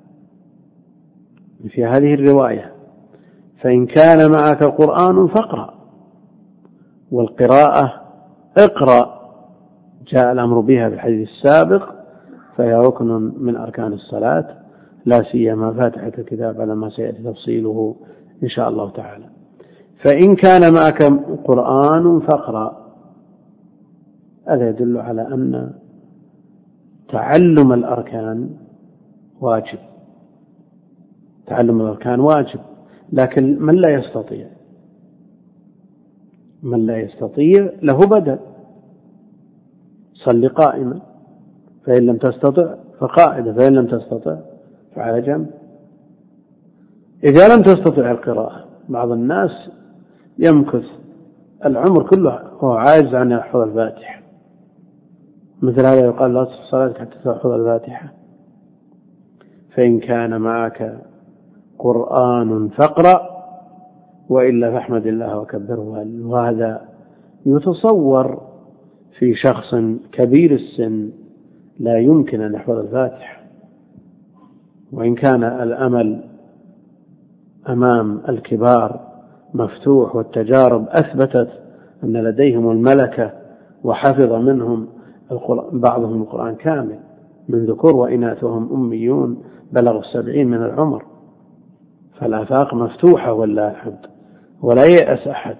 في هذه الرواية فإن كان معك قرآن فاقرأ، والقراءة اقرأ جاء الأمر بها في الحديث السابق، فهي ركن من أركان الصلاة، لا سيما فاتحة الكتاب على ما سيأتي تفصيله إن شاء الله تعالى. فإن كان معك قرآن فاقرأ، هذا يدل على أن تعلم الأركان واجب، تعلم الأركان واجب. لكن من لا يستطيع من لا يستطيع له بدل، صل قائما، فإن لم تستطع فقاعدة، فإن لم تستطع فعلى جنب. إذا لم تستطع القراءة، بعض الناس يمكث العمر كله هو عاجز عن يحفظ الفاتحة، مثل هذا يقال لا تصح صلاتك حتى تحفظ الفاتحة. فإن كان معك قرآن فاقرأ، وإلا فاحمد الله وكبره. وهذا يتصور في شخص كبير السن لا يمكن أن يحفظ الفاتحة، وإن كان الأمل أمام الكبار مفتوح، والتجارب أثبتت أن لديهم الملكة وحفظ منهم بعضهم القرآن كامل من ذكور وإناث وهم أميون بلغوا السبعين من العمر، فالآفاق مفتوحة والله الحمد، ولا يأس أحد.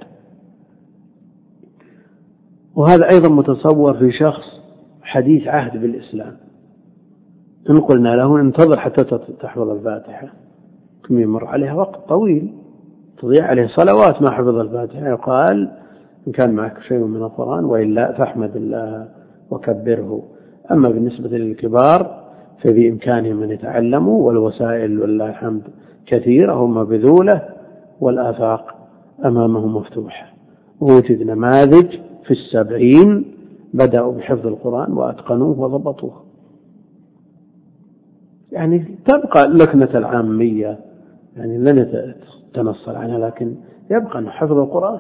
وهذا أيضا متصور في شخص حديث عهد بالإسلام، إن قلنا له انتظر حتى تحفظ الفاتحة، كم يمر عليها وقت طويل تضيع عليه صلوات ما حفظ الفاتحة، يقال إن كان معك شيء من القرآن، وإلا فاحمد الله وكبره. أما بالنسبة للكبار فبإمكانهم أن يتعلموا، والوسائل والله الحمد كثيرة هم بذولة، والآفاق أمامهم مفتوحة. ووجد نماذج في السبعين بدأوا بحفظ القرآن وأتقنوه وضبطوه. يعني تبقى لكنة العامية، يعني لن تنصل عنها، لكن يبقى أن حفظ القرآن.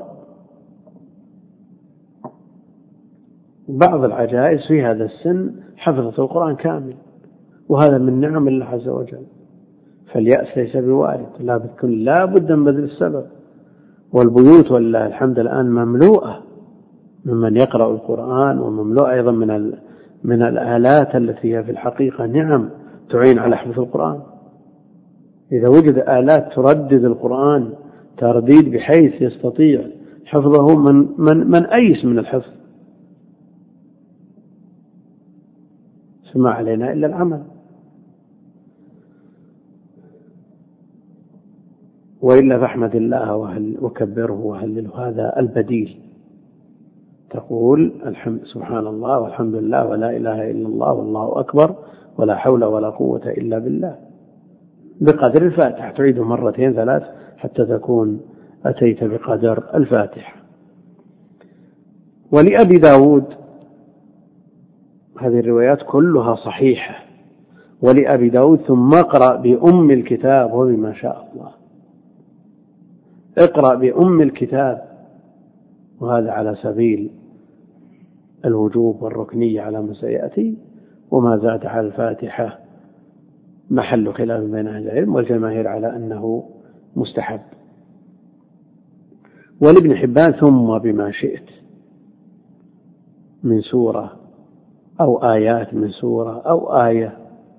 بعض العجائز في هذا السن حفظت القرآن كامل، وهذا من نعم الله عز وجل. فاليأس ليس بوارد، لا بد من بذل السبب. والبيوت والله الحمد الآن مملوءة ممن يقرأ القرآن، ومملوءة أيضا من من الآلات التي هي في الحقيقة نعم تعين على حفظ القرآن. إذا وجد آلات تردد القرآن ترديد بحيث يستطيع حفظه من من من أيس من الحفظ، فما علينا إلا العمل. وإلا فاحمد الله وكبره وهلله. هذا البديل، تقول الحمد سبحان الله والحمد لله ولا إله إلا الله والله أكبر ولا حول ولا قوة إلا بالله، بقدر الفاتحة، تعيده مرتين ثلاث حتى تكون أتيت بقدر الفاتحة. ولأبي داود هذه الروايات كلها صحيحة، ولأبي داود ثم اقرأ بأم الكتاب وبما شاء الله. اقرأ بأم الكتاب، وهذا على سبيل الوجوب والركنية على ما سيأتي، وما زاد على الفاتحة محل خلاف بين أهل العلم، والجماهير على أنه مستحب. ولابن حبان ثم بما شئت من سورة أو آيات من سورة أو آية،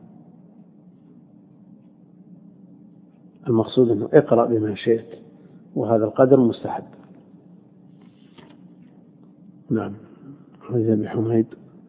المقصود أنه اقرأ بما شئت، وهذا القدر مستحب. نعم. حديث أبي حميد.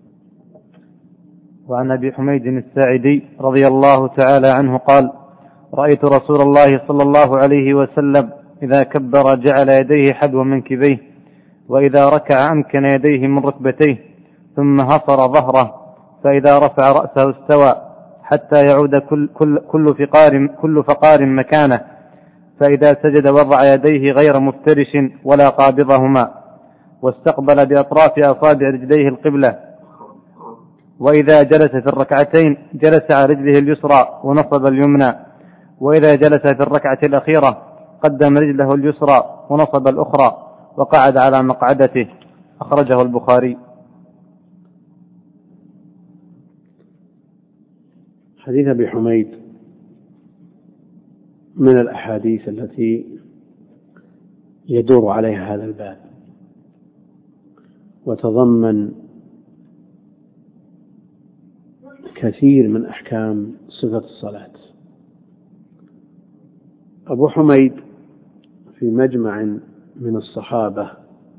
وعن أبي حميد الساعدي رضي الله تعالى عنه قال: رأيت رسول الله صلى الله عليه وسلم إذا كبر جعل يديه حذو منكبيه، وإذا ركع أمكن يديه من ركبتيه، ثم هصر ظهره، فإذا رفع رأسه استوى حتى يعود كل, كل, كل, فقار, كل فقار مكانه، فإذا سجد وضع يديه غير مفترش ولا قابضهما، واستقبل بأطراف أصابع رجليه القبلة، وإذا جلس في الركعتين جلس على رجله اليسرى ونصب اليمنى، وإذا جلس في الركعة الأخيرة قدم رجله اليسرى ونصب الأخرى وقعد على مقعدته. أخرجه البخاري. حديث أبي حميد من الأحاديث التي يدور عليها هذا الباب، وتضمن كثير من أحكام صفة الصلاة. أبو حميد في مجمع من الصحابة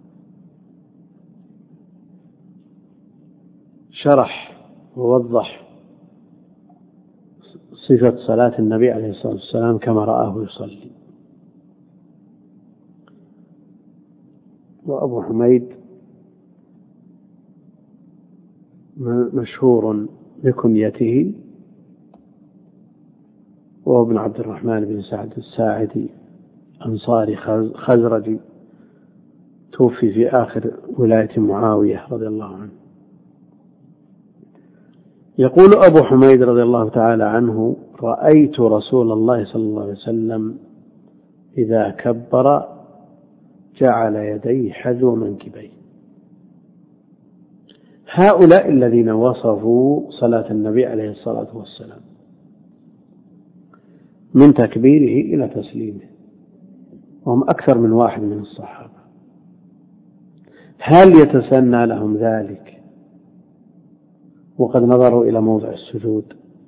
شرح ووضح صفة صلاة النبي عليه الصلاة والسلام كما رآه يصلي. وأبو حميد مشهور بكنيته، وهو ابن عبد الرحمن بن سعد الساعدي أنصاري خزرجي، توفي في آخر ولاية معاوية رضي الله عنه. يقول أبو حميد رضي الله تعالى عنه: رأيت رسول الله صلى الله عليه وسلم إذا كبر جعل يديه حذو منكبيه. هؤلاء الذين وصفوا صلاة النبي عليه الصلاة والسلام من تكبيره إلى تسليمه، وهم أكثر من واحد من الصحابة، هل يتسنى لهم ذلك وقد نظروا إلى موضع السجود؟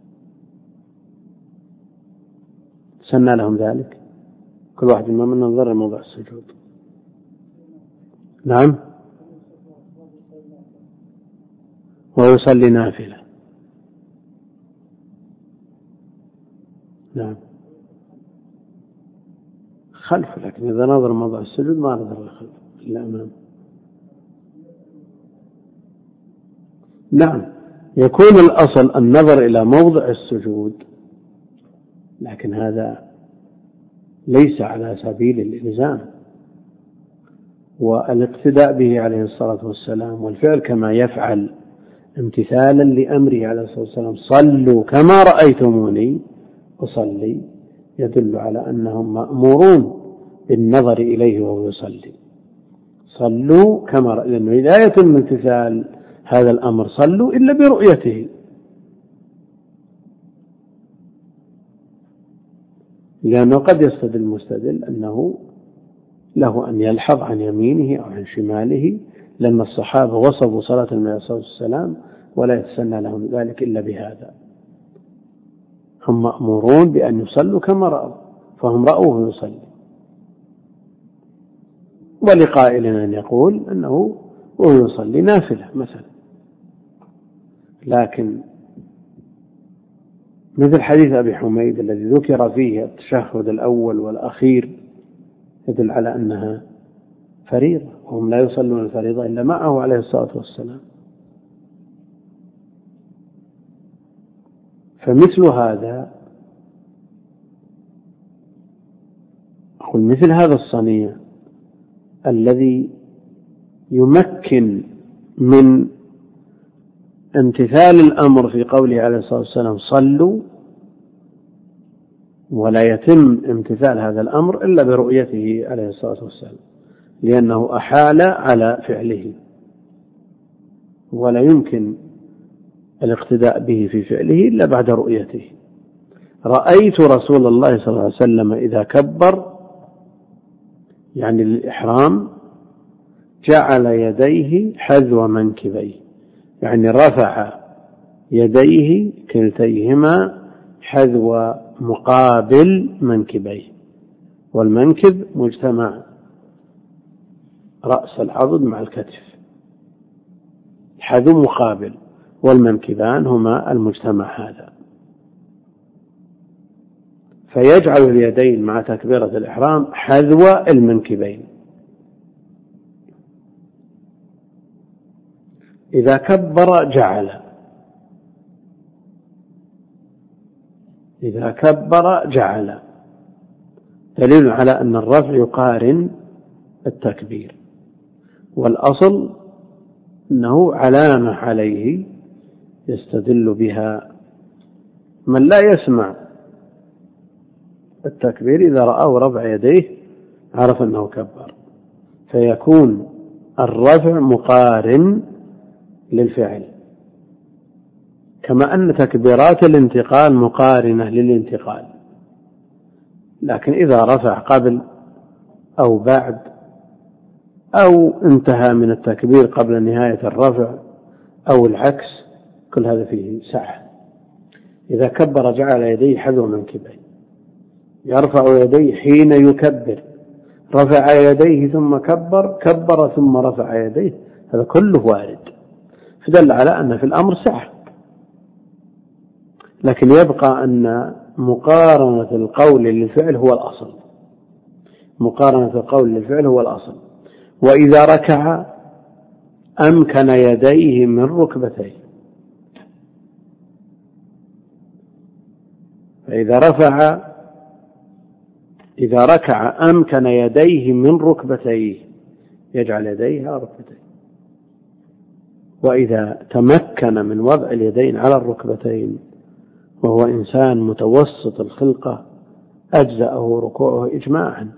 تسنى لهم ذلك؟ كل واحد ما من نظر موضع السجود. نعم، ويصلي نافلة. نعم، خلف، لكن إذا نظر موضع السجود ما نظر الخلف إلا أمام. نعم، يكون الأصل النظر إلى موضع السجود، لكن هذا ليس على سبيل الإلزام، والاقتداء به عليه الصلاة والسلام والفعل كما يفعل امتثالا لأمره عليه الصلاة والسلام: صلوا كما رأيتموني أصلي، يدل على أنهم مأمورون بالنظر إليه وهو يصلي. صلوا كما رأيتم، لأنه لا يتم امتثال هذا الأمر صلوا إلا برؤيته، لأنه قد يستدل المستدل أنه له أن يلحظ عن يمينه أو عن شماله، لأن الصحابة وصفوا صلاة النبي عليه الصلاة والسلام ولا يتسنى لهم ذلك إلا بهذا. هم مأمورون بأن يصلوا كما رأوا، فهم رأوه يصلي. ولقائل أن يقول أنه وهو يصلي نافلة مثلا، لكن مثل حديث أبي حميد الذي ذكر فيه التشهد الأول والأخير يدل على أنها فريضة، وهم لا يصلون الفريضة إلا معه عليه الصلاة والسلام. فمثل هذا، أقول مثل هذا الصنيع الذي يمكن من امتثال الأمر في قوله عليه الصلاة والسلام صلوا، ولا يتم امتثال هذا الأمر إلا برؤيته عليه الصلاة والسلام، لأنه أحال على فعله، ولا يمكن الاقتداء به في فعله إلا بعد رؤيته. رأيت رسول الله صلى الله عليه وسلم إذا كبر، يعني للإحرام، جعل يديه حذو منكبيه، يعني رفع يديه كلتيهما حذو مقابل منكبيه، والمنكب مجتمع رأس العضد مع الكتف، حذو مقابل، والمنكبان هما المجتمع هذا. فيجعل اليدين مع تكبيرة الإحرام حذو المنكبين. إذا كبر جعل، إذا كبر جعل، دليل على أن الرفع يقارن التكبير، والأصل أنه علامة عليه يستدل بها من لا يسمع التكبير، إذا رأى رفع يديه عرف أنه كبر، فيكون الرفع مقارن للفعل، كما أن تكبيرات الانتقال مقارنة للانتقال. لكن إذا رفع قبل أو بعد أو انتهى من التكبير قبل نهاية الرفع أو العكس، كل هذا فيه سعة. إذا كبر جعل يديه حذو منكبيه، يرفع يديه حين يكبر، رفع يديه ثم كبر، كبر ثم رفع يديه، هذا كله وارد، فدل على أن في الأمر سعة. لكن يبقى أن مقارنة القول للفعل هو الأصل، مقارنة القول للفعل هو الأصل. وإذا ركع أمكن يديه من ركبتيه، فإذا رفع إذا ركع أمكن يديه من ركبتيه، يجعل يديه على ركبتيه. وإذا تمكن من وضع اليدين على الركبتين وهو إنسان متوسط الخلقة أجزأه ركوعه إجماعا.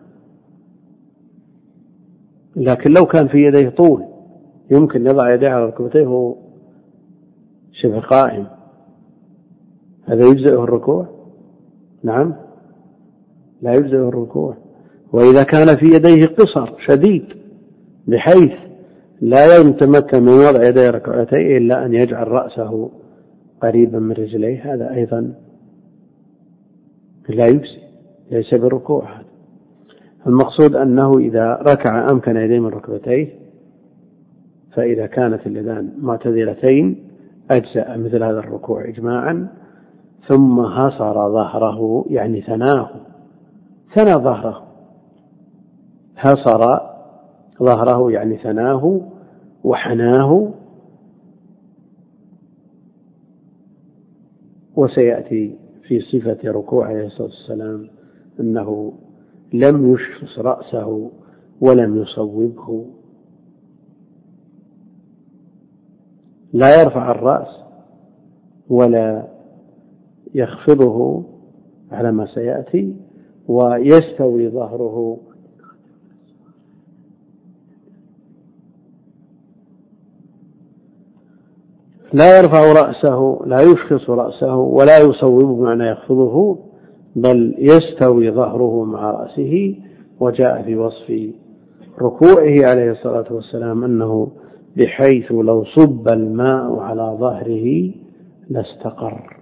لكن لو كان في يديه طول يمكن يضع يديه على ركبتيه وهو شبه قائم، هذا يجزئه الركوع؟ نعم، لا يجزئه الركوع. وإذا كان في يديه قصر شديد بحيث لا يتمكن من وضع يديه ركعتين إلا أن يجعل رأسه قريبا من رجليه، هذا أيضا لا يجزي، ليس بالركوع. هذا المقصود أنه إذا ركع أمكن يديه من ركبتيه، فإذا كانت اليدان معتدلتين أجزأ مثل هذا الركوع إجماعا. ثم هصر ظهره يعني ثناه، ثنى ظهره، هصر ظهره يعني ثناه وحناه. وسيأتي في صفة ركوعه عليه الصلاة والسلام أنه لم يشخص رأسه ولم يصوبه، لا يرفع الرأس ولا يخفضه على ما سيأتي، ويستوي ظهره لا يرفع رأسه، لا يشخص رأسه ولا يصوبه معنى يخفضه، بل يستوي ظهره مع رأسه. وجاء في وصف ركوعه عليه الصلاة والسلام أنه بحيث لو صب الماء على ظهره لاستقر.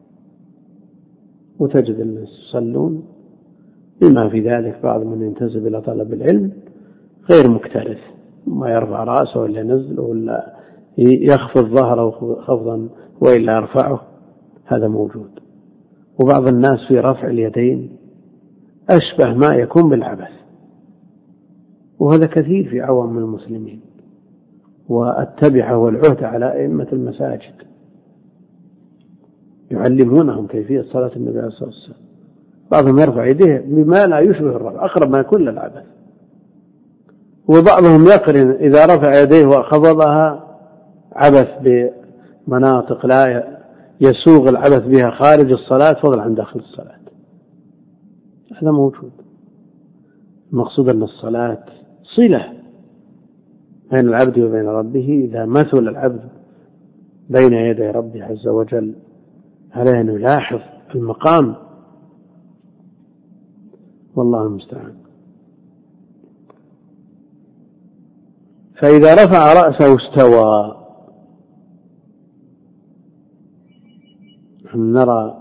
وتجد الناس يصلون بما في ذلك بعض من ينتسب إلى طلب العلم غير مكترث، ما يرفع رأسه ولا ينزل ولا يخفض ظهره خفضا وإلا يرفعه، هذا موجود. وبعض الناس في رفع اليدين أشبه ما يكون بالعبث، وهذا كثير في عوام المسلمين، وأتبعه والعهد على أئمة المساجد يعلمونهم كيفية صلاة النبي عليه الصلاة والسلام. بعضهم يرفع يديه بما لا يشبه الرفع، أقرب ما يكون للعبث. وبعضهم يقرن إذا رفع يديه وخفضها عبث بمناطق لا يسوغ العبث بها خارج الصلاة فضلا عن داخل الصلاة، هذا موجود. المقصود أن الصلاة صلة بين العبد وبين ربه. إذا مثل العبد بين يدي ربه عز وجل عليه أن يلاحظ المقام، والله المستعان. فإذا رفع رأسه استوى. نرى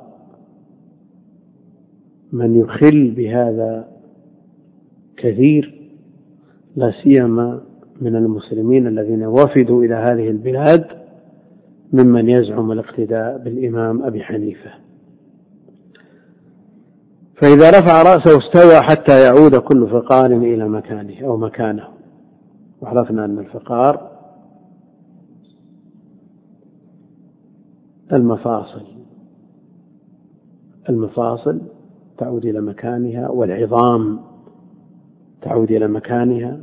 من يخل بهذا كثير، لا سيما من المسلمين الذين وفدوا إلى هذه البلاد ممن يزعم الاقتداء بالإمام أبي حنيفة. فإذا رفع رأسه استوى حتى يعود كل فقار إلى مكانه أو مكانه. وعرفنا أن الفقار المفاصل المفاصل تعود إلى مكانها، والعظام تعود إلى مكانها.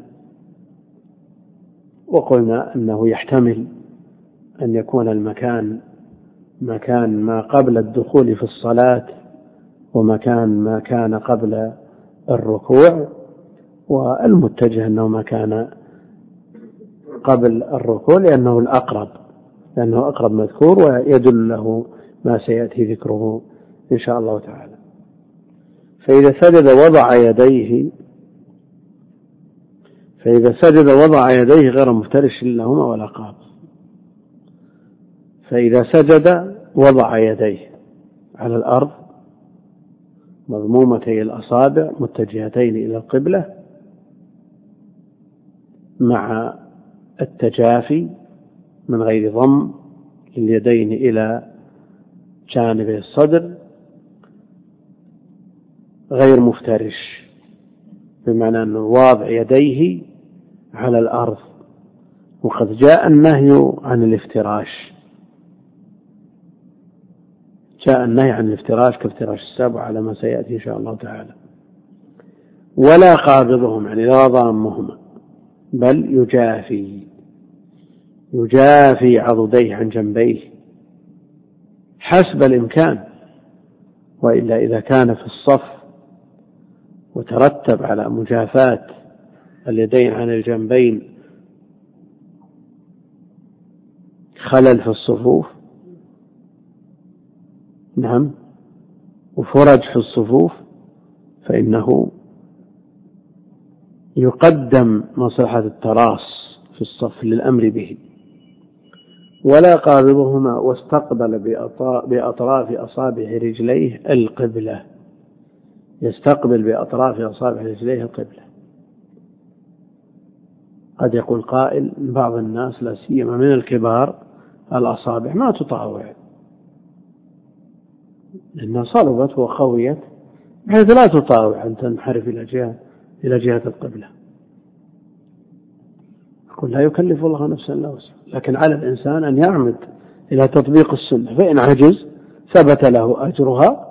وقلنا أنه يحتمل أن يكون المكان مكان ما قبل الدخول في الصلاة، ومكان ما كان قبل الركوع، والمتجه أنه ما كان قبل الركوع لأنه الأقرب، لأنه أقرب مذكور ويدل له ما سيأتي ذكره إن شاء الله تعالى. فإذا سجد وضع يديه فإذا سجد وضع يديه غير مفترش لهما ولا قابض. فإذا سجد وضع يديه على الأرض مضمومتي الأصابع متجهتين إلى القبلة مع التجافي من غير ضم اليدين إلى جانب الصدر، غير مفترش بمعنى أنه واضع يديه على الأرض. وقد جاء النهي عن الافتراش، جاء النهي عن الافتراش كافتراش السبع على ما سيأتي إن شاء الله تعالى. ولا قابضهم يعني لا ضامهما، بل يجافي يجافي عضديه عن جنبيه حسب الإمكان، وإلا إذا كان في الصف وترتب على مجافاة اليدين عن الجنبين خلل في الصفوف، نعم، وفرج في الصفوف، فإنه يقدم مصلحة التراص في الصف للأمر به. ولا قابضهما واستقبل بأطراف أصابع رجليه القبلة، يستقبل بأطراف أصابع رجليه القبلة. قد يقول قائل بعض الناس لا سيما من الكبار الأصابع ما تطاوع لأنها صلبت وخويت بحيث لا تطاوع أن تنحرف إلى جهة إلى جهة القبلة. أقول لا يكلف الله نفسا إلا وسعها، لكن على الإنسان أن يعمد إلى تطبيق السنة، فإن عجز ثبت له أجرها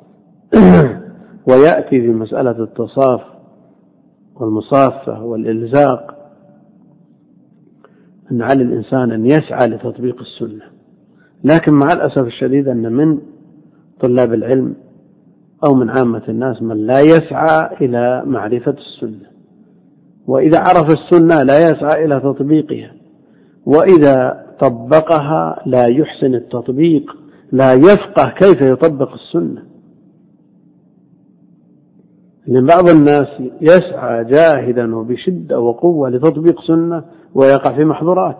ويأتي في مسألة التصاف والمصافة والإلزاق أن على الإنسان أن يسعى لتطبيق السنة. لكن مع الأسف الشديد أن من طلاب العلم أو من عامة الناس من لا يسعى إلى معرفة السنة، وإذا عرف السنة لا يسعى إلى تطبيقها، وإذا طبقها لا يحسن التطبيق، لا يفقه كيف يطبق السنة. لأن بعض الناس يسعى جاهدا وبشدة وقوة لتطبيق سنة ويقع في محظورات.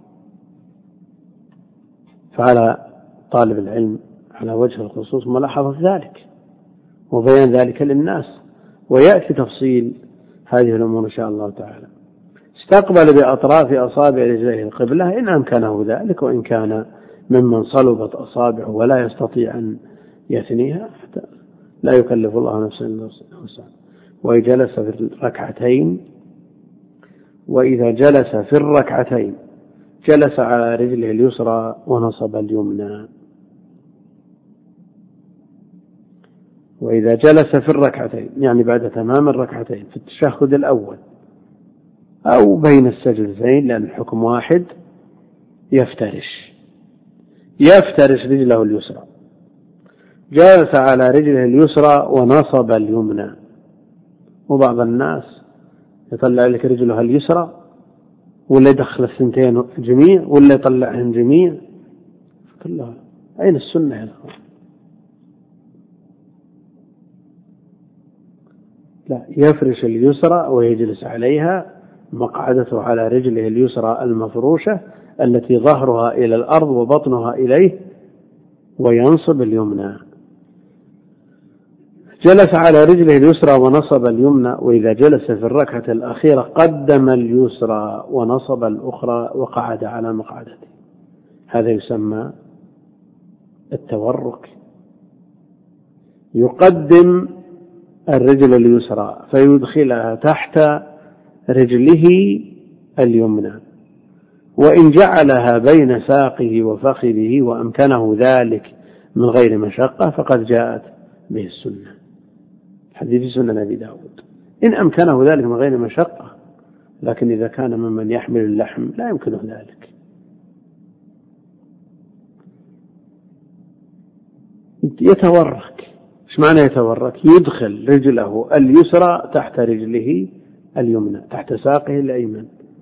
فعلى طالب العلم على وجه الخصوص ملاحظة ذلك وبيان ذلك للناس، ويأتي تفصيل هذه الأمور إن شاء الله تعالى. استقبل بأطراف أصابع رجليه القبلة إن أمكنه ذلك، وإن كان ممن صلبت أصابعه ولا يستطيع أن يثنيها لا يكلف الله نفسا إلا وسعها. وإذا جلس في الركعتين وإذا جلس في الركعتين جلس على رجله اليسرى ونصب اليمنى. وإذا جلس في الركعتين يعني بعد تمام الركعتين في التشهد الأول أو بين السجدتين لأن الحكم واحد يفترش يفترش رجله اليسرى، جلس على رجله اليسرى ونصب اليمنى. وبعض الناس يطلع لك رجله اليسرى ولا يدخل الثنتين جميع ولا يطلعهم جميع، كلها أين السنة هنا؟ لا، يفرش اليسرى ويجلس عليها مقعدته على رجله اليسرى المفروشة التي ظهرها إلى الأرض وبطنها إليه، وينصب اليمنى. جلس على رجله اليسرى ونصب اليمنى. وإذا جلس في الركعة الأخيرة قدم اليسرى ونصب الأخرى وقعد على مقعدته. هذا يسمى التورك. يقدم الرجل اليسرى فيدخلها تحت رجله اليمنى، وإن جعلها بين ساقه وفخذه وأمكنه ذلك من غير مشقة فقد جاءت به السنة. حديث سنة أبي داود إن أمكنه ذلك من غير مشقة، لكن إذا كان ممن يحمل اللحم لا يمكنه ذلك. يتورك. إيش معنى يتورك؟ يدخل رجله اليسرى تحت رجله اليمنى تحت ساقه الأيمن،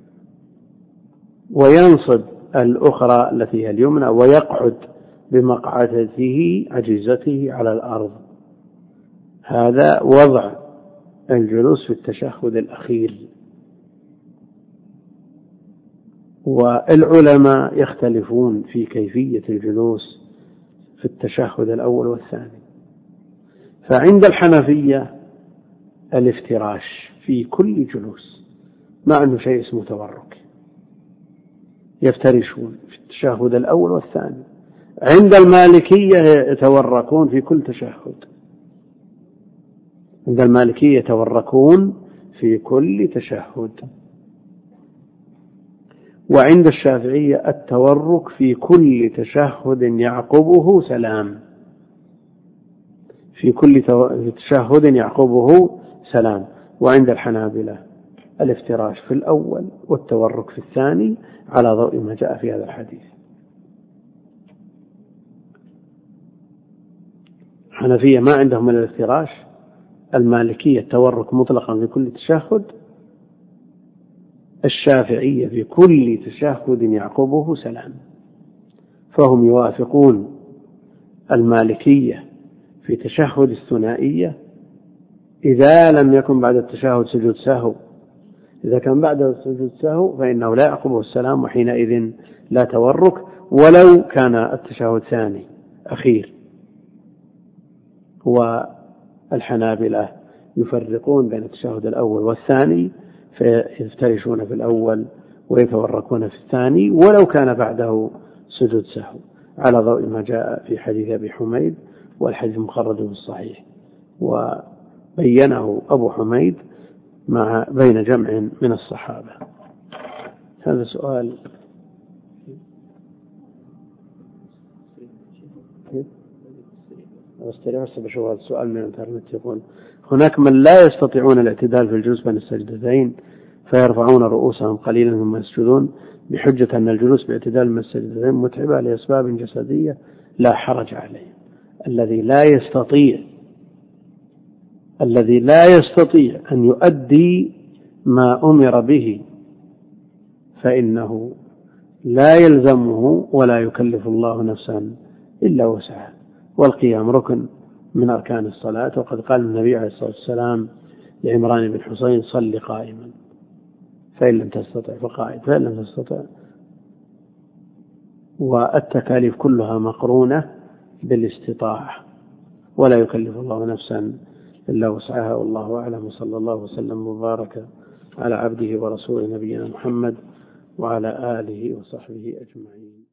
وينصب الأخرى التي هي اليمنى ويقعد بمقعدته عجيزته على الأرض. هذا وضع الجلوس في التشهد الأخير. والعلماء يختلفون في كيفية الجلوس في التشهد الأول والثاني. فعند الحنفية الافتراش في كل جلوس، ما عنده شيء اسمه تورك، يفترشون في التشهد الأول والثاني. عند المالكية يتوركون في كل تشهد، عند المالكية يتوركون في كل تشهد. وعند الشافعية التورك في كل تشهد يعقبه سلام. في كل تشهد يعقبه سلام. وعند الحنابلة الافتراش في الأول والتورك في الثاني على ضوء ما جاء في هذا الحديث. الحنفية ما عندهم من الافتراش، المالكية التورك مطلقا في كل تشهد، الشافعية في كل تشهد يعقبه سلام. فهم يوافقون المالكية في تشهد الثنائية إذا لم يكن بعد التشهد سجود سهو. إذا كان بعد سجود سهو فإنه لا يعقبه السلام، وحينئذ لا تورك ولو كان التشهد ثاني أخير. والحنابلة يفرقون بين التشهد الأول والثاني، فيفترشون في الأول ويتوركون في الثاني ولو كان بعده سجود سهو، على ضوء ما جاء في حديث أبي حميد، والحديث مخرج في الصحيح، وبينه أبو حميد مع بين جمع من الصحابة. هذا سؤال بس بشوف هذا السؤال من الانترنت. يقول هناك من لا يستطيعون الاعتدال في الجلوس بين السجدتين فيرفعون رؤوسهم قليلا ثم يسجدون بحجة أن الجلوس باعتدال من السجدتين متعبة لأسباب جسدية لا حرج عليه. الذي لا يستطيع الذي لا يستطيع أن يؤدي ما أمر به فإنه لا يلزمه ولا يكلف الله نفسا إلا وسعها، والقيام ركن من أركان الصلاة. وقد قال النبي عليه الصلاة والسلام لعمران بن حسين صل قائما فإن لم تستطع فقائد فإن لم تستطع. والتكاليف كلها مقرونة بالاستطاعة، ولا يكلف الله نفسا إلا وسعها. والله أعلم، صلى الله وسلم وبارك على عبده ورسوله نبينا محمد وعلى آله وصحبه أجمعين.